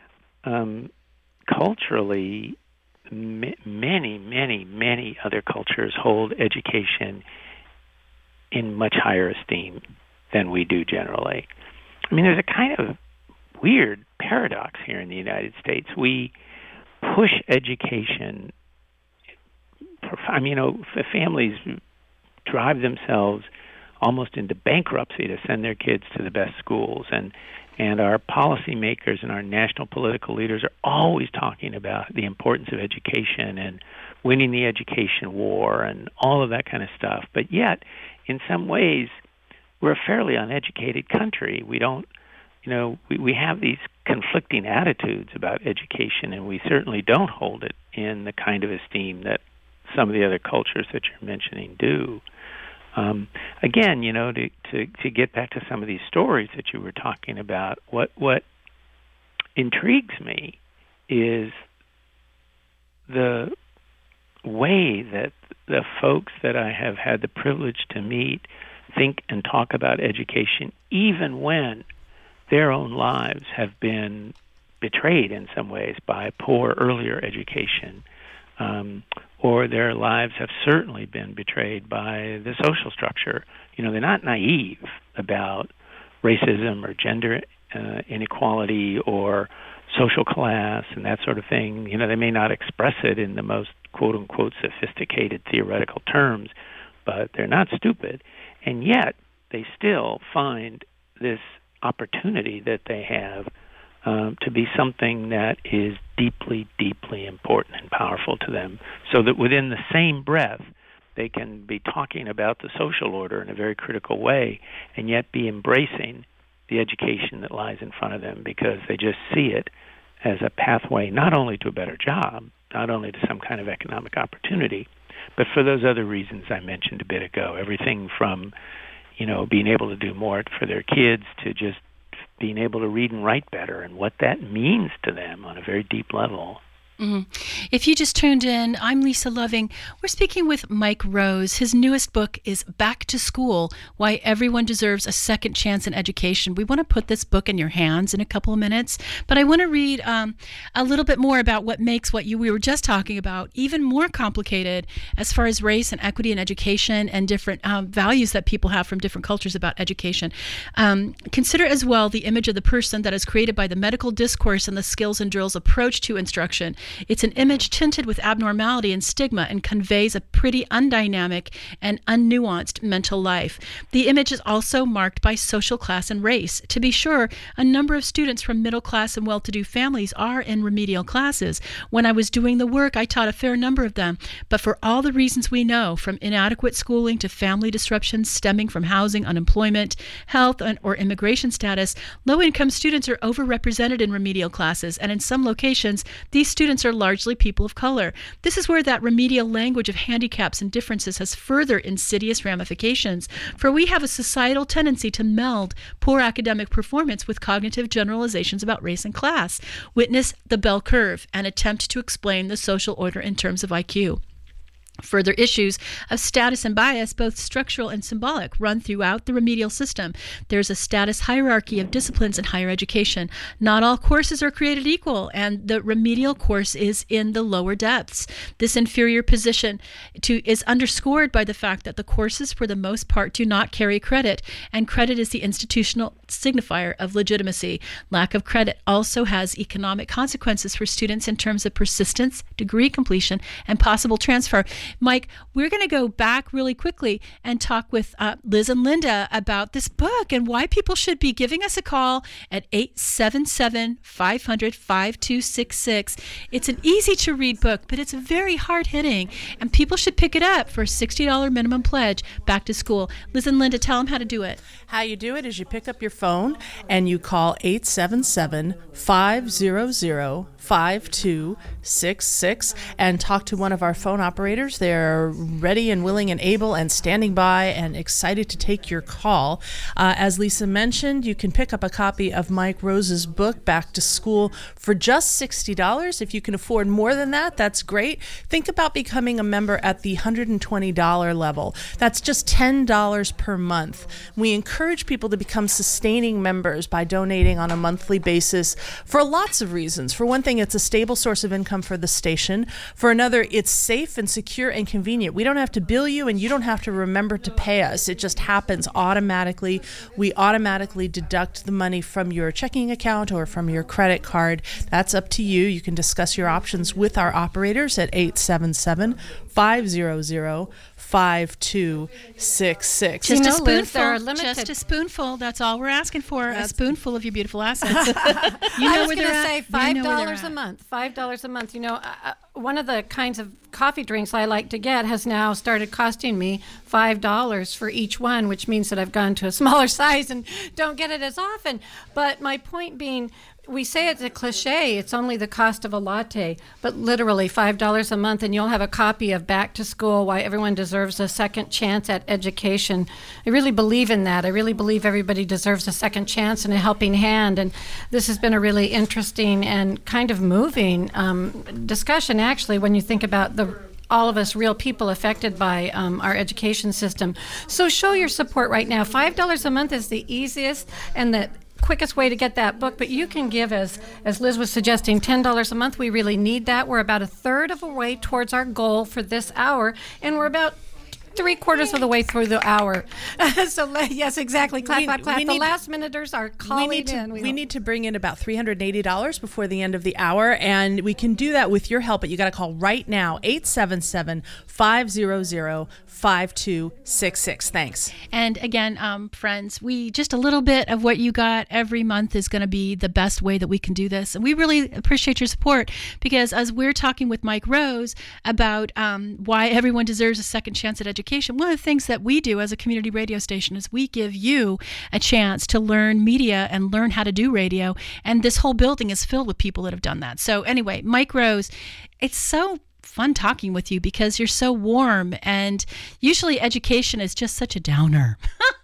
um, culturally m- many, many, many other cultures hold education in much higher esteem than we do generally. I mean, there's a kind of weird paradox here in the United States. We push education. I mean, you know, families drive themselves almost into bankruptcy to send their kids to the best schools, and and our policymakers and our national political leaders are always talking about the importance of education and winning the education war and all of that kind of stuff. But yet, in some ways, we're a fairly uneducated country. We don't, you know, we, we have these conflicting attitudes about education, and we certainly don't hold it in the kind of esteem that some of the other cultures that you're mentioning do. Um, again, you know, to, to to get back to some of these stories that you were talking about, what what intrigues me is the way that the folks that I have had the privilege to meet think and talk about education, even when their own lives have been betrayed in some ways by poor earlier education. Um, or their lives have certainly been betrayed by the social structure. You know, they're not naive about racism or gender uh, inequality or social class and that sort of thing. You know, they may not express it in the most quote-unquote sophisticated theoretical terms, but they're not stupid. And yet, they still find this opportunity that they have Um, to be something that is deeply, deeply important and powerful to them, so that within the same breath, they can be talking about the social order in a very critical way and yet be embracing the education that lies in front of them, because they just see it as a pathway not only to a better job, not only to some kind of economic opportunity, but for those other reasons I mentioned a bit ago. Everything from, you know, being able to do more for their kids to just being able to read and write better and what that means to them on a very deep level.
Mm-hmm. If you just tuned in, I'm Lisa Loving. We're speaking with Mike Rose. His newest book is Back to School, Why Everyone Deserves a Second Chance in Education. We want to put this book in your hands in a couple of minutes, but I want to read um, a little bit more about what makes what you we were just talking about even more complicated as far as race and equity in education and different um, values that people have from different cultures about education. Um, consider as well the image of the person that is created by the medical discourse and the skills and drills approach to instruction. It's an image tinted with abnormality and stigma and conveys a pretty undynamic and unnuanced mental life. The image is also marked by social class and race. To be sure, a number of students from middle class and well-to-do families are in remedial classes. When I was doing the work, I taught a fair number of them, but for all the reasons we know, from inadequate schooling to family disruptions stemming from housing, unemployment, health, and, or immigration status, low-income students are overrepresented in remedial classes, and in some locations, these students are largely people of color. This is where that remedial language of handicaps and differences has further insidious ramifications, for we have a societal tendency to meld poor academic performance with cognitive generalizations about race and class. Witness the bell curve, an attempt to explain the social order in terms of I Q. Further issues of status and bias, both structural and symbolic, run throughout the remedial system. There's a status hierarchy of disciplines in higher education. Not all courses are created equal, and the remedial course is in the lower depths. This inferior position to, is underscored by the fact that the courses, for the most part, do not carry credit, and credit is the institutional signifier of legitimacy. Lack of credit also has economic consequences for students in terms of persistence, degree completion, and possible transfer. Mike, we're going to go back really quickly and talk with uh, Liz and Linda about this book and why people should be giving us a call at eight seven seven, five hundred, five two six six. It's an easy-to-read book, but it's very hard-hitting, and people should pick it up for a sixty dollars minimum pledge. Back to School. Liz and Linda, tell them how to do it.
How you do it is you pick up your phone and you call eight seven seven, five hundred, five two six six and talk to one of our phone operators. They're ready and willing and able and standing by and excited to take your call. Uh, as Lisa mentioned, you can pick up a copy of Mike Rose's book, Back to School, for just sixty dollars. If you can afford more than that, that's great. Think about becoming a member at the one hundred twenty dollars level. That's just ten dollars per month. We encourage people to become sustaining members by donating on a monthly basis for lots of reasons. For one thing, it's a stable source of income for the station. For another, it's safe and secure and convenient. We don't have to bill you, and you don't have to remember to pay us. It just happens automatically. We automatically deduct the money from your checking account or from your credit card. That's up to you. You can discuss your options with our operators at eight seven seven, five hundred, five two six six.
Just
You
a
know, Liz,
spoonful.
there are limited-
Just a spoonful. That's all we're asking for.
That's-
a spoonful of your beautiful assets. You know
I was
where
going to
they're
say
at. You
five
know where they're
dollars a
at.
month. Five dollars a month. You know, uh, one of the kinds of coffee drinks I like to get has now started costing me five dollars for each one, which means that I've gone to a smaller size and don't get it as often. But my point being, we say it's a cliche, it's only the cost of a latte, but literally five dollars a month, and you'll have a copy of Back to School, Why Everyone Deserves a Second Chance at Education. I really believe in that. I really believe everybody deserves a second chance and a helping hand, and this has been a really interesting and kind of moving um, discussion, actually, when you think about the all of us real people affected by um, our education system. So show your support right now. five dollars a month is the easiest and the quickest way to get that book, but you can give, as as Liz was suggesting, ten dollars a month. We really need that. We're about a third of a way towards our goal for this hour, and we're about three quarters of the way through the hour. So le- yes, exactly. Clap,
We-
clap, clap.
we
The
need-
last minuters are calling
we need to,
in.
we need to bring in about three hundred eighty dollars before the end of the hour, and we can do that with your help, but you got to call right now, eight seven seven, five hundred, five two six six. Thanks.
And again, um, friends, we just a little bit of what you got every month is going to be the best way that we can do this. And we really appreciate your support, because as we're talking with Mike Rose about um, why everyone deserves a second chance at education, one of the things that we do as a community radio station is we give you a chance to learn media and learn how to do radio. And this whole building is filled with people that have done that. So anyway, Mike Rose, it's so fun talking with you because you're so warm, and usually education is just such a downer.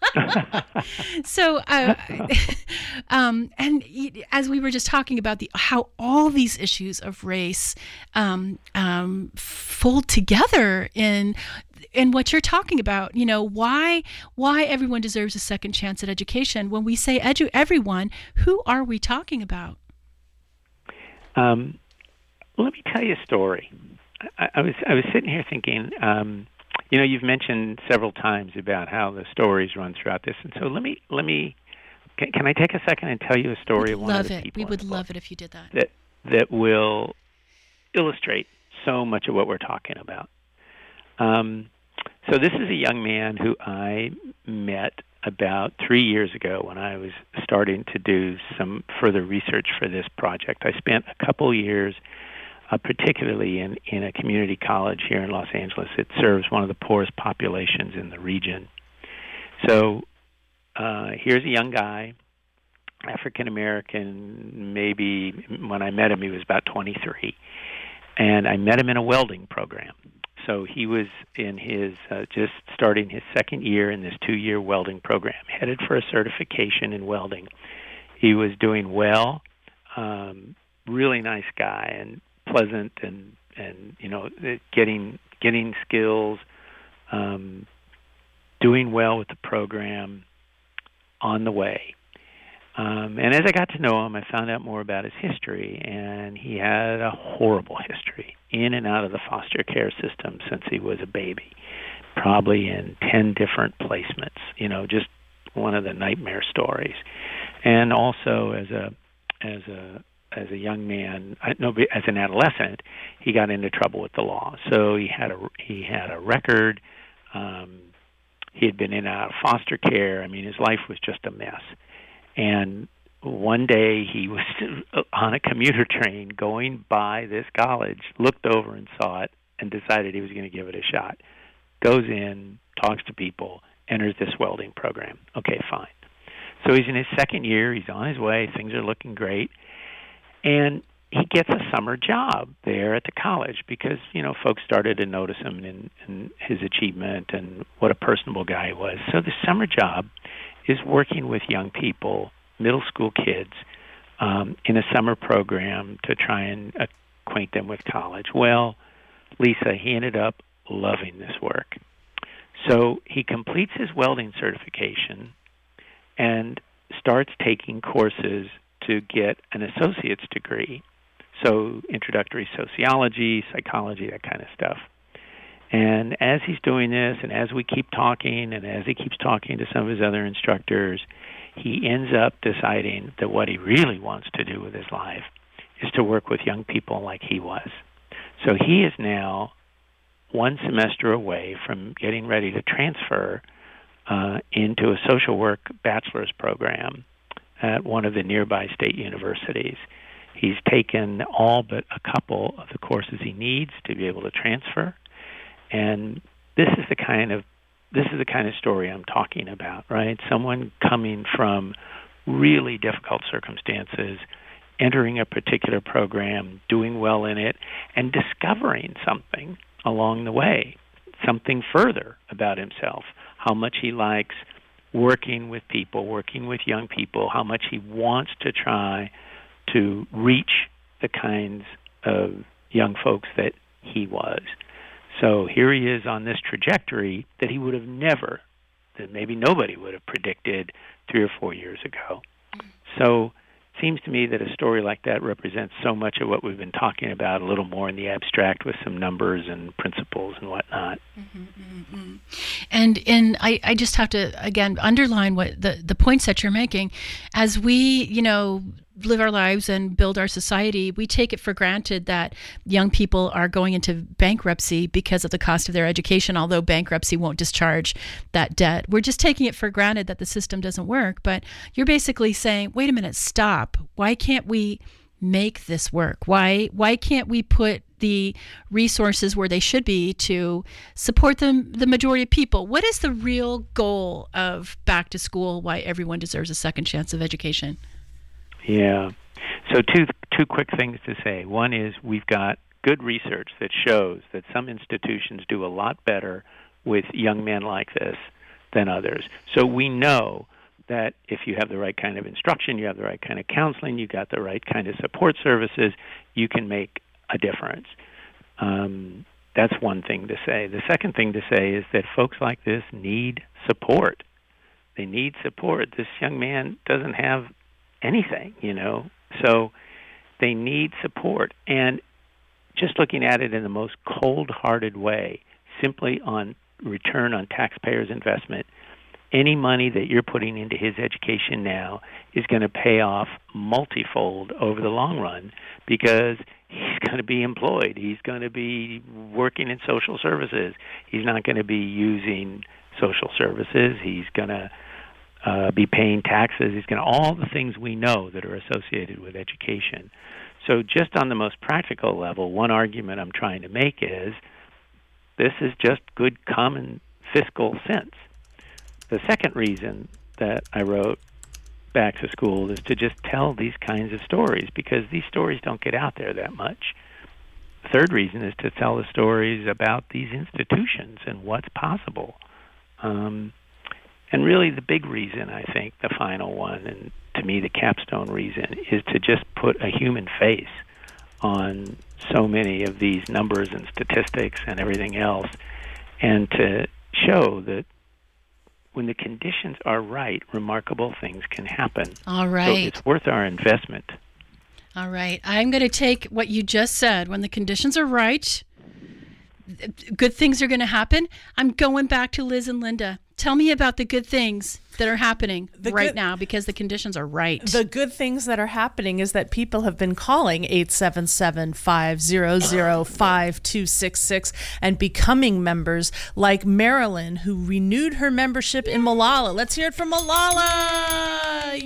So, uh, um, and as we were just talking about the how all these issues of race um, um, fold together in in what you're talking about, you know, why why everyone deserves a second chance at education. When we say edu everyone, who are we talking about?
Um, let me tell you a story. I, I was I was sitting here thinking. Um, You know, you've mentioned several times about how the stories run throughout this, and so let me let me. Can, can I take a second and tell you a story of one of the
it.
people?
We would love it if you did that.
That that will illustrate so much of what we're talking about. Um, so this is a young man who I met about three years ago when I was starting to do some further research for this project. I spent a couple years. Uh, particularly in, in a community college here in Los Angeles. It serves one of the poorest populations in the region. So uh, here's a young guy, African-American, maybe when I met him he was about twenty-three, and I met him in a welding program. So he was in his, uh, just starting his second year in this two-year welding program, headed for a certification in welding. He was doing well, um, really nice guy, and pleasant and, and you know, getting getting skills, um, doing well with the program on the way. Um, and as I got to know him, I found out more about his history, and he had a horrible history in and out of the foster care system since he was a baby, probably in ten different placements, you know, just one of the nightmare stories. And also as a as a as a young man, no, as an adolescent, he got into trouble with the law. So he had a he had a record. Um, he had been in and out of foster care. I mean, his life was just a mess. And one day he was on a commuter train going by this college, looked over and saw it, and decided he was going to give it a shot. Goes in, talks to people, enters this welding program. Okay, fine. So he's in his second year. He's on his way. Things are looking great. And he gets a summer job there at the college because, you know, folks started to notice him and, and his achievement and what a personable guy he was. So the summer job is working with young people, middle school kids, um, in a summer program to try and acquaint them with college. Well, Lisa, he ended up loving this work. So he completes his welding certification and starts taking courses to get an associate's degree, so introductory sociology, psychology, that kind of stuff. And as he's doing this, and as we keep talking, and as he keeps talking to some of his other instructors, he ends up deciding that what he really wants to do with his life is to work with young people like he was. So he is now one semester away from getting ready to transfer uh, into a social work bachelor's program at one of the nearby state universities. He's taken all but a couple of the courses he needs to be able to transfer, and this is the kind of this is the kind of story I'm talking about, right? Someone coming from really difficult circumstances, entering a particular program, doing well in it, and discovering something along the way, something further about himself, how much he likes working with people, working with young people, how much he wants to try to reach the kinds of young folks that he was. So here he is on this trajectory that he would have never, that maybe nobody would have predicted three or four years ago. So it seems to me that a story like that represents so much of what we've been talking about, a little more in the abstract with some numbers and principles and whatnot.
Mm-hmm, mm-hmm. And and I, I just have to, again, underline what the, the points that you're making. As we, you know, live our lives and build our society, we take it for granted that young people are going into bankruptcy because of the cost of their education, although bankruptcy won't discharge that debt. We're just taking it for granted that the system doesn't work. But you're basically saying, wait a minute, stop. Why can't we make this work? Why why can't we put the resources where they should be to support the, the majority of people? What is the real goal of Back to School, why everyone deserves a second chance of education?
Yeah. So two two quick things to say. One is we've got good research that shows that some institutions do a lot better with young men like this than others. So we know that if you have the right kind of instruction, you have the right kind of counseling, you got the right kind of support services, you can make a difference. Um, that's one thing to say. The second thing to say is that folks like this need support. They need support. This young man doesn't have anything, you know, so they need support. And just looking at it in the most cold-hearted way, simply on return on taxpayers' investment, any money that you're putting into his education now is going to pay off multifold over the long run, because he's going to be employed. He's going to be working in social services. He's not going to be using social services. He's going to uh, be paying taxes. He's going to all the things we know that are associated with education. So just on the most practical level, one argument I'm trying to make is this is just good common fiscal sense. The second reason that I wrote Back to School is to just tell these kinds of stories, because these stories don't get out there that much. The third reason is to tell the stories about these institutions and what's possible. Um, and really the big reason, I think, the final one, and to me the capstone reason, is to just put a human face on so many of these numbers and statistics and everything else, and to show that when the conditions are right, remarkable things can happen.
All right.
So it's worth our investment.
All right. I'm going to take what you just said. When the conditions are right, good things are going to happen. I'm going back to Liz and Linda. Tell me about the good things that are happening
The
right
good-
now, because the conditions are right.
The good things that are happening is that people have been calling eight seven seven, five hundred, five two six six and becoming members, like Marilyn, who renewed her membership in Molalla. Let's hear it from Molalla.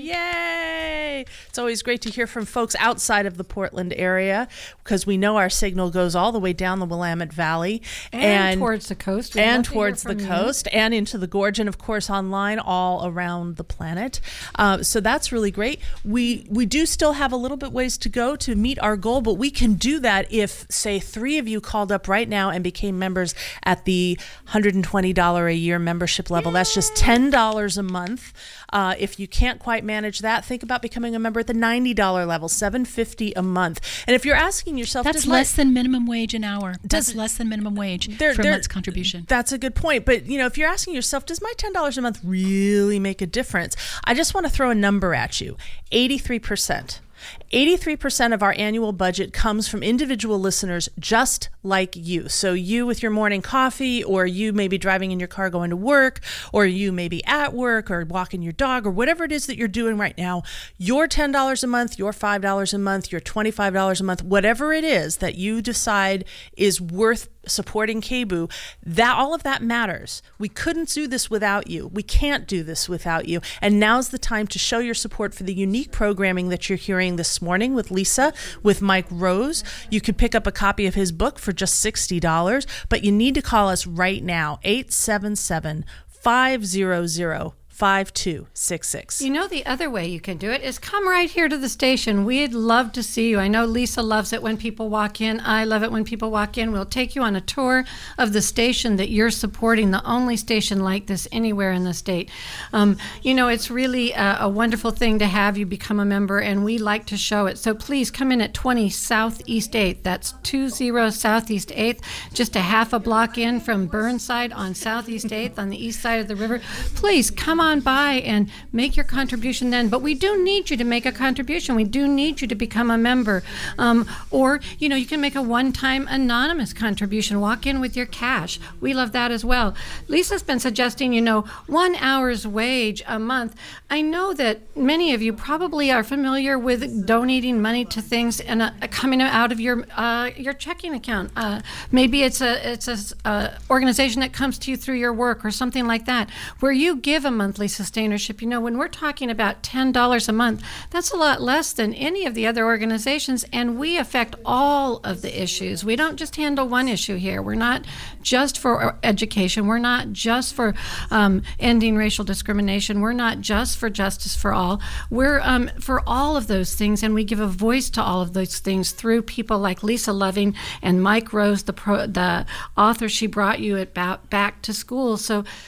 Yay! It's always great to hear from folks outside of the Portland area, because we know our signal goes all the way down the Willamette Valley
And
and
towards the coast. We'd
and
love to hear
towards the
from you.
coast and into the gorge, and of course online all around the planet. Uh, so that's really great. We we do still have a little bit ways to go to meet our goal, but we can do that if, say, three of you called up right now and became members at the one hundred twenty dollars a year membership level. That's just ten dollars a month. Uh, if you can't quite manage that, think about becoming a member at the ninety dollars level, seven hundred fifty dollars a month. And if you're asking yourself,
That's
does my-
less than minimum wage an hour.
Does-
That's less than minimum wage
There-
for a
there-
month's contribution.
That's a good point. But, you know, if you're asking yourself, does my ten dollars a month really make a difference? I just want to throw a number at you. eighty-three percent. eighty-three percent of our annual budget comes from individual listeners just like you. So you with your morning coffee, or you may be driving in your car going to work, or you may be at work or walking your dog, or whatever it is that you're doing right now. Your ten dollars a month, your five dollars a month, your twenty-five dollars a month, whatever it is that you decide is worth supporting K B U, that all of that matters. We couldn't do this without you. We can't do this without you. And now's the time to show your support for the unique programming that you're hearing this morning with Lisa, with Mike Rose. You could pick up a copy of his book for just sixty dollars, but you need to call us right now, eight seven seven, five hundred, five two six six.
You know, the other way you can do it is come right here to the station. We'd love to see you. I know Lisa loves it when people walk in. I love it when people walk in. We'll take you on a tour of the station that you're supporting, the only station like this anywhere in the state. Um, you know, it's really a, a wonderful thing to have you become a member, and we like to show it. So please come in at twenty Southeast eighth. That's two zero Southeast eighth, just a half a block in from Burnside on Southeast eighth on the east side of the river. Please come on by and make your contribution then. But we do need you to make a contribution. We do need you to become a member. Um, or, you know, you can make a one-time anonymous contribution. Walk in with your cash. We love that as well. Lisa's been suggesting, you know, one hour's wage a month. I know that many of you probably are familiar with donating money to things and uh, coming out of your uh, your checking account. Uh, maybe it's a it's a uh, organization that comes to you through your work or something like that, where you give a monthly sustainership. You know, when we're talking about ten dollars a month, that's a lot less than any of the other organizations, and we affect all of the issues. We don't just handle one issue here. We're not just for education. We're not just for um, ending racial discrimination. We're not just for justice for all. We're um, for all of those things, and we give a voice to all of those things through people like Lisa Loving and Mike Rose, the pro, the author she brought you about Back to School. So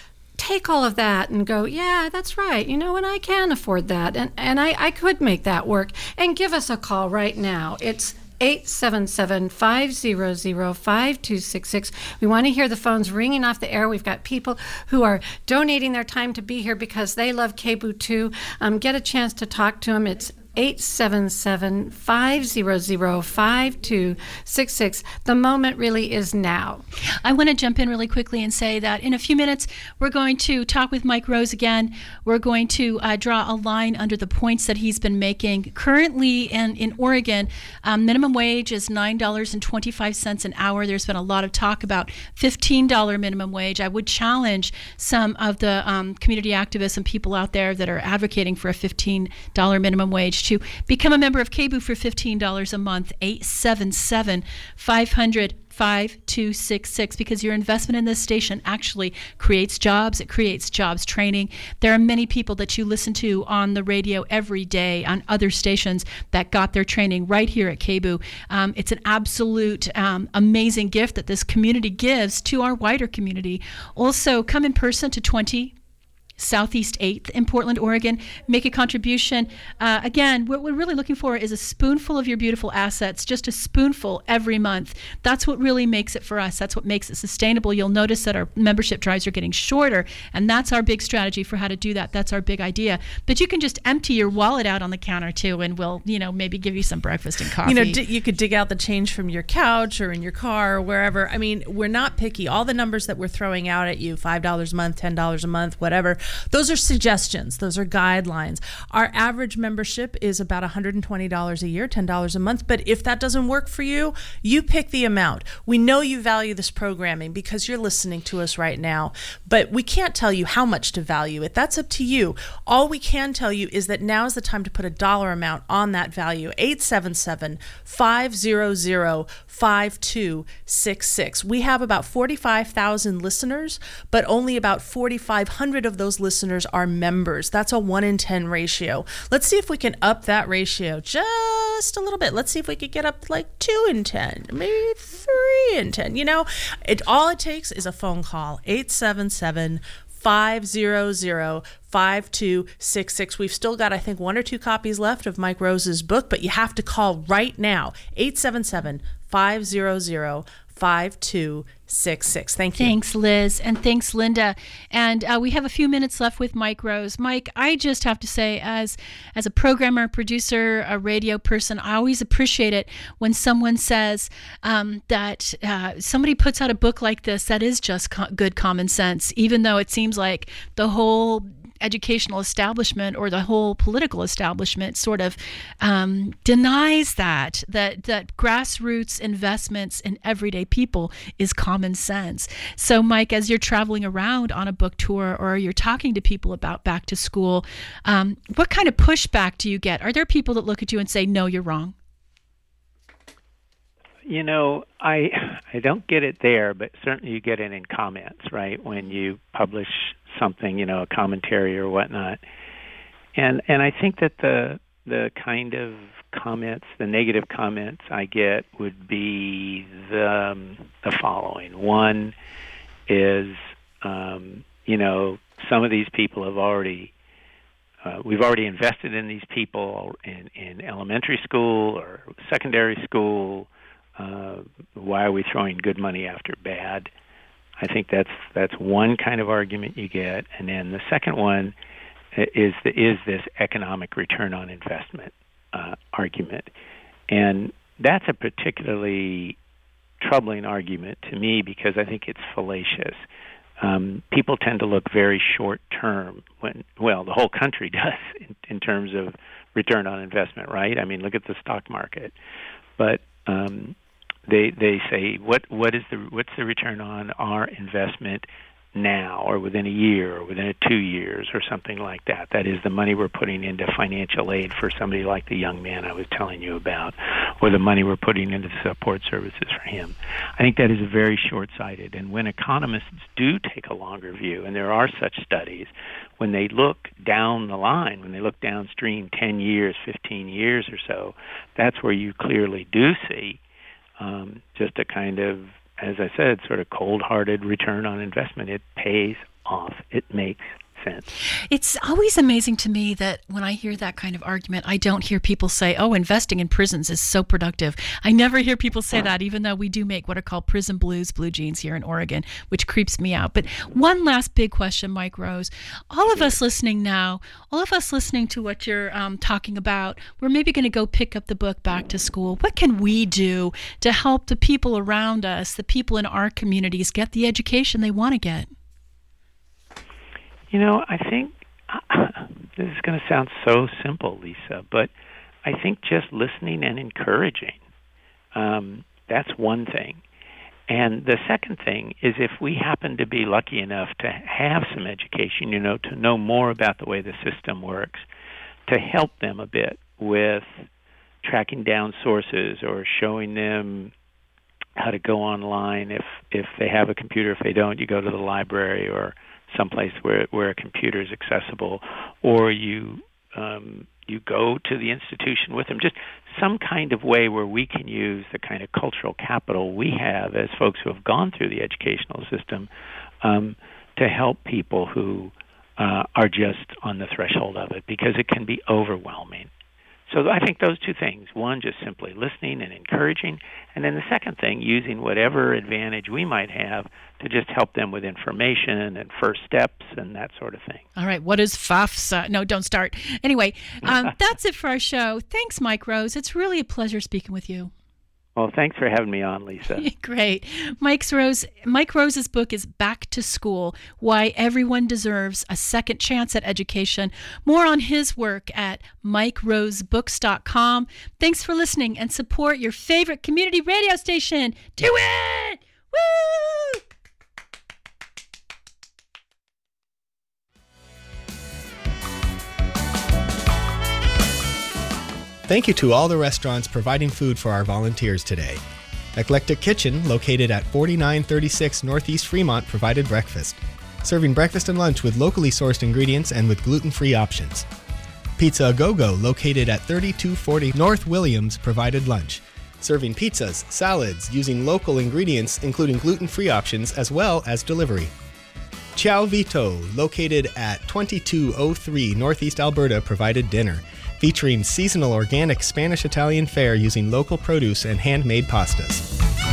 take all of that and go, yeah, that's right, you know, and I can afford that, and, and I, I could make that work, and give us a call right now. It's eight seven seven, five zero zero, five two six six. We want to hear the phones ringing off the air. We've got people who are donating their time to be here because they love K B O O too. Um, get a chance to talk to them. It's eight seven seven, five zero zero, five two six six. The moment really is now.
I want to jump in really quickly and say that in a few minutes, we're going to talk with Mike Rose again. We're going to uh, draw a line under the points that he's been making. Currently in, in Oregon, um, minimum wage is nine dollars and twenty-five cents an hour. There's been a lot of talk about fifteen dollars minimum wage. I would challenge some of the um, community activists and people out there that are advocating for a fifteen dollars minimum wage to become a member of K B O O for fifteen dollars a month, eight seven seven, five hundred, five two six six, because your investment in this station actually creates jobs. It creates jobs training. There are many people that you listen to on the radio every day on other stations that got their training right here at K B O O. Um, it's an absolute um, amazing gift that this community gives to our wider community. Also, come in person to twenty Southeast eighth in Portland, Oregon. Make a contribution. Uh, again, what we're really looking for is a spoonful of your beautiful assets, just a spoonful every month. That's what really makes it for us. That's what makes it sustainable. You'll notice that our membership drives are getting shorter, and that's our big strategy for how to do that. That's our big idea. But you can just empty your wallet out on the counter too, and we'll, you know, maybe give you some breakfast and coffee.
You know, d- you could dig out the change from your couch or in your car or wherever. I mean, we're not picky. All the numbers that we're throwing out at you, five dollars a month, ten dollars a month, whatever, those are suggestions. Those are guidelines. Our average membership is about one hundred twenty dollars a year, ten dollars a month. But if that doesn't work for you, you pick the amount. We know you value this programming because you're listening to us right now, but we can't tell you how much to value it. That's up to you. All we can tell you is that now is the time to put a dollar amount on that value. eight seven seven, five zero zero, five two six six. We have about forty-five thousand listeners, but only about forty-five hundred of those listeners are members. That's a one in ten ratio. Let's see if we can up that ratio just a little bit. Let's see if we could get up like two in ten, maybe three in ten. You know, it all it takes is a phone call. eight seven seven, five zero zero, five two six six. We've still got, I think, one or two copies left of Mike Rose's book, but you have to call right now. eight seven seven, five zero zero, five two six six. Thank you.
Thanks, Liz, and thanks, Linda. And uh, we have a few minutes left with Mike Rose. Mike, I just have to say, as as a programmer, producer, a radio person, I always appreciate it when someone says um, that uh, somebody puts out a book like this that is just co- good common sense, even though it seems like the whole educational establishment or the whole political establishment sort of um, denies that, that that grassroots investments in everyday people is common sense. So, Mike, as you're traveling around on a book tour or you're talking to people about back to school, um, what kind of pushback do you get? Are there people that look at you and say, no, you're wrong?
You know, I I don't get it there, but certainly you get it in comments, right? When you publish something, you know, a commentary or whatnot. And and I think that the the kind of comments, the negative comments I get would be the um, the following. One is, um, you know, some of these people have already, uh, we've already invested in these people in, in elementary school or secondary school. Uh, why are we throwing good money after bad? I think that's that's one kind of argument you get, and then the second one is the, is this economic return on investment uh, argument, and that's a particularly troubling argument to me because I think it's fallacious. Um, people tend to look very short term when, well, the whole country does in, in terms of return on investment, right? I mean, look at the stock market, but um, They they say what what is the what's the return on our investment now or within a year or within a two years or something like that. That is the money we're putting into financial aid for somebody like the young man I was telling you about, or the money we're putting into the support services for him. I think that is very short-sighted. And when economists do take a longer view, and there are such studies, when they look down the line, when they look downstream ten years, fifteen years or so, that's where you clearly do see Um, just a kind of, as I said, sort of cold-hearted return on investment. It pays off. It makes sense.
It's always amazing to me that when I hear that kind of argument, I don't hear people say, oh, investing in prisons is so productive. I never hear people say that, even though we do make what are called prison blues, blue jeans here in Oregon, which creeps me out. But one last big question, Mike Rose. All of us listening now, all of us listening to what you're um, talking about, we're maybe going to go pick up the book Back to School. What can we do to help the people around us, the people in our communities, get the education they want to get?
You know, I think uh, this is going to sound so simple, Lisa, but I think just listening and encouraging, um, that's one thing. And the second thing is if we happen to be lucky enough to have some education, you know, to know more about the way the system works, to help them a bit with tracking down sources or showing them how to go online. If, if they have a computer, if they don't, you go to the library or someplace where where a computer is accessible, or you um, you go to the institution with them. Just some kind of way where we can use the kind of cultural capital we have as folks who have gone through the educational system um, to help people who uh, are just on the threshold of it, because it can be overwhelming. So I think those two things, one, just simply listening and encouraging, and then the second thing, using whatever advantage we might have to just help them with information and first steps and that sort of thing.
All right, what is FAFSA? No, don't start. Anyway, um, that's it for our show. Thanks, Mike Rose. It's really a pleasure speaking with you.
Well, thanks for having me on, Lisa.
Great. Mike's Rose, Mike Rose's book is Back to School, Why Everyone Deserves a Second Chance at Education. More on his work at mike rose books dot com. Thanks for listening, and support your favorite community radio station. Do it! Woo!
Thank you to all the restaurants providing food for our volunteers today. Eclectic Kitchen, located at forty-nine thirty-six Northeast Fremont, provided breakfast, serving breakfast and lunch with locally sourced ingredients and with gluten-free options. Pizza A Go-Go, located at thirty-two forty North Williams, provided lunch, serving pizzas, salads, using local ingredients including gluten-free options as well as delivery. Ciao Vito, located at twenty-two oh three Northeast Alberta, provided dinner, featuring seasonal organic Spanish-Italian fare using local produce and handmade pastas.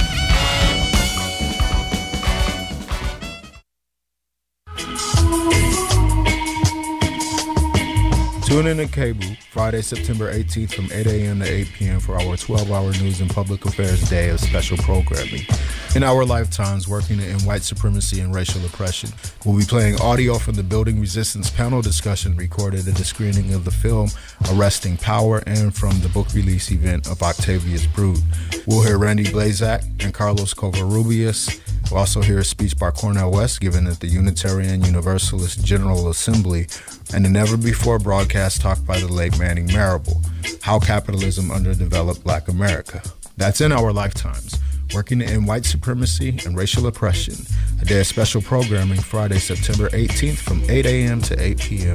Tune in to K B O O Friday, September eighteenth from eight a.m. to eight p.m. for our twelve-hour News and Public Affairs Day of special programming. In our lifetimes working to end white supremacy and racial oppression, we'll be playing audio from the Building Resistance panel discussion recorded at the screening of the film Arresting Power and from the book release event of Octavia's Brood. We'll hear Randy Blazak and Carlos Covarrubias. We'll also hear a speech by Cornel West given at the Unitarian Universalist General Assembly, and a never-before broadcast talk by the late Manning Marable, How Capitalism Underdeveloped Black America. That's in our lifetimes, working to end white supremacy and racial oppression. A day of special programming Friday, September eighteenth from eight a.m. to eight p.m.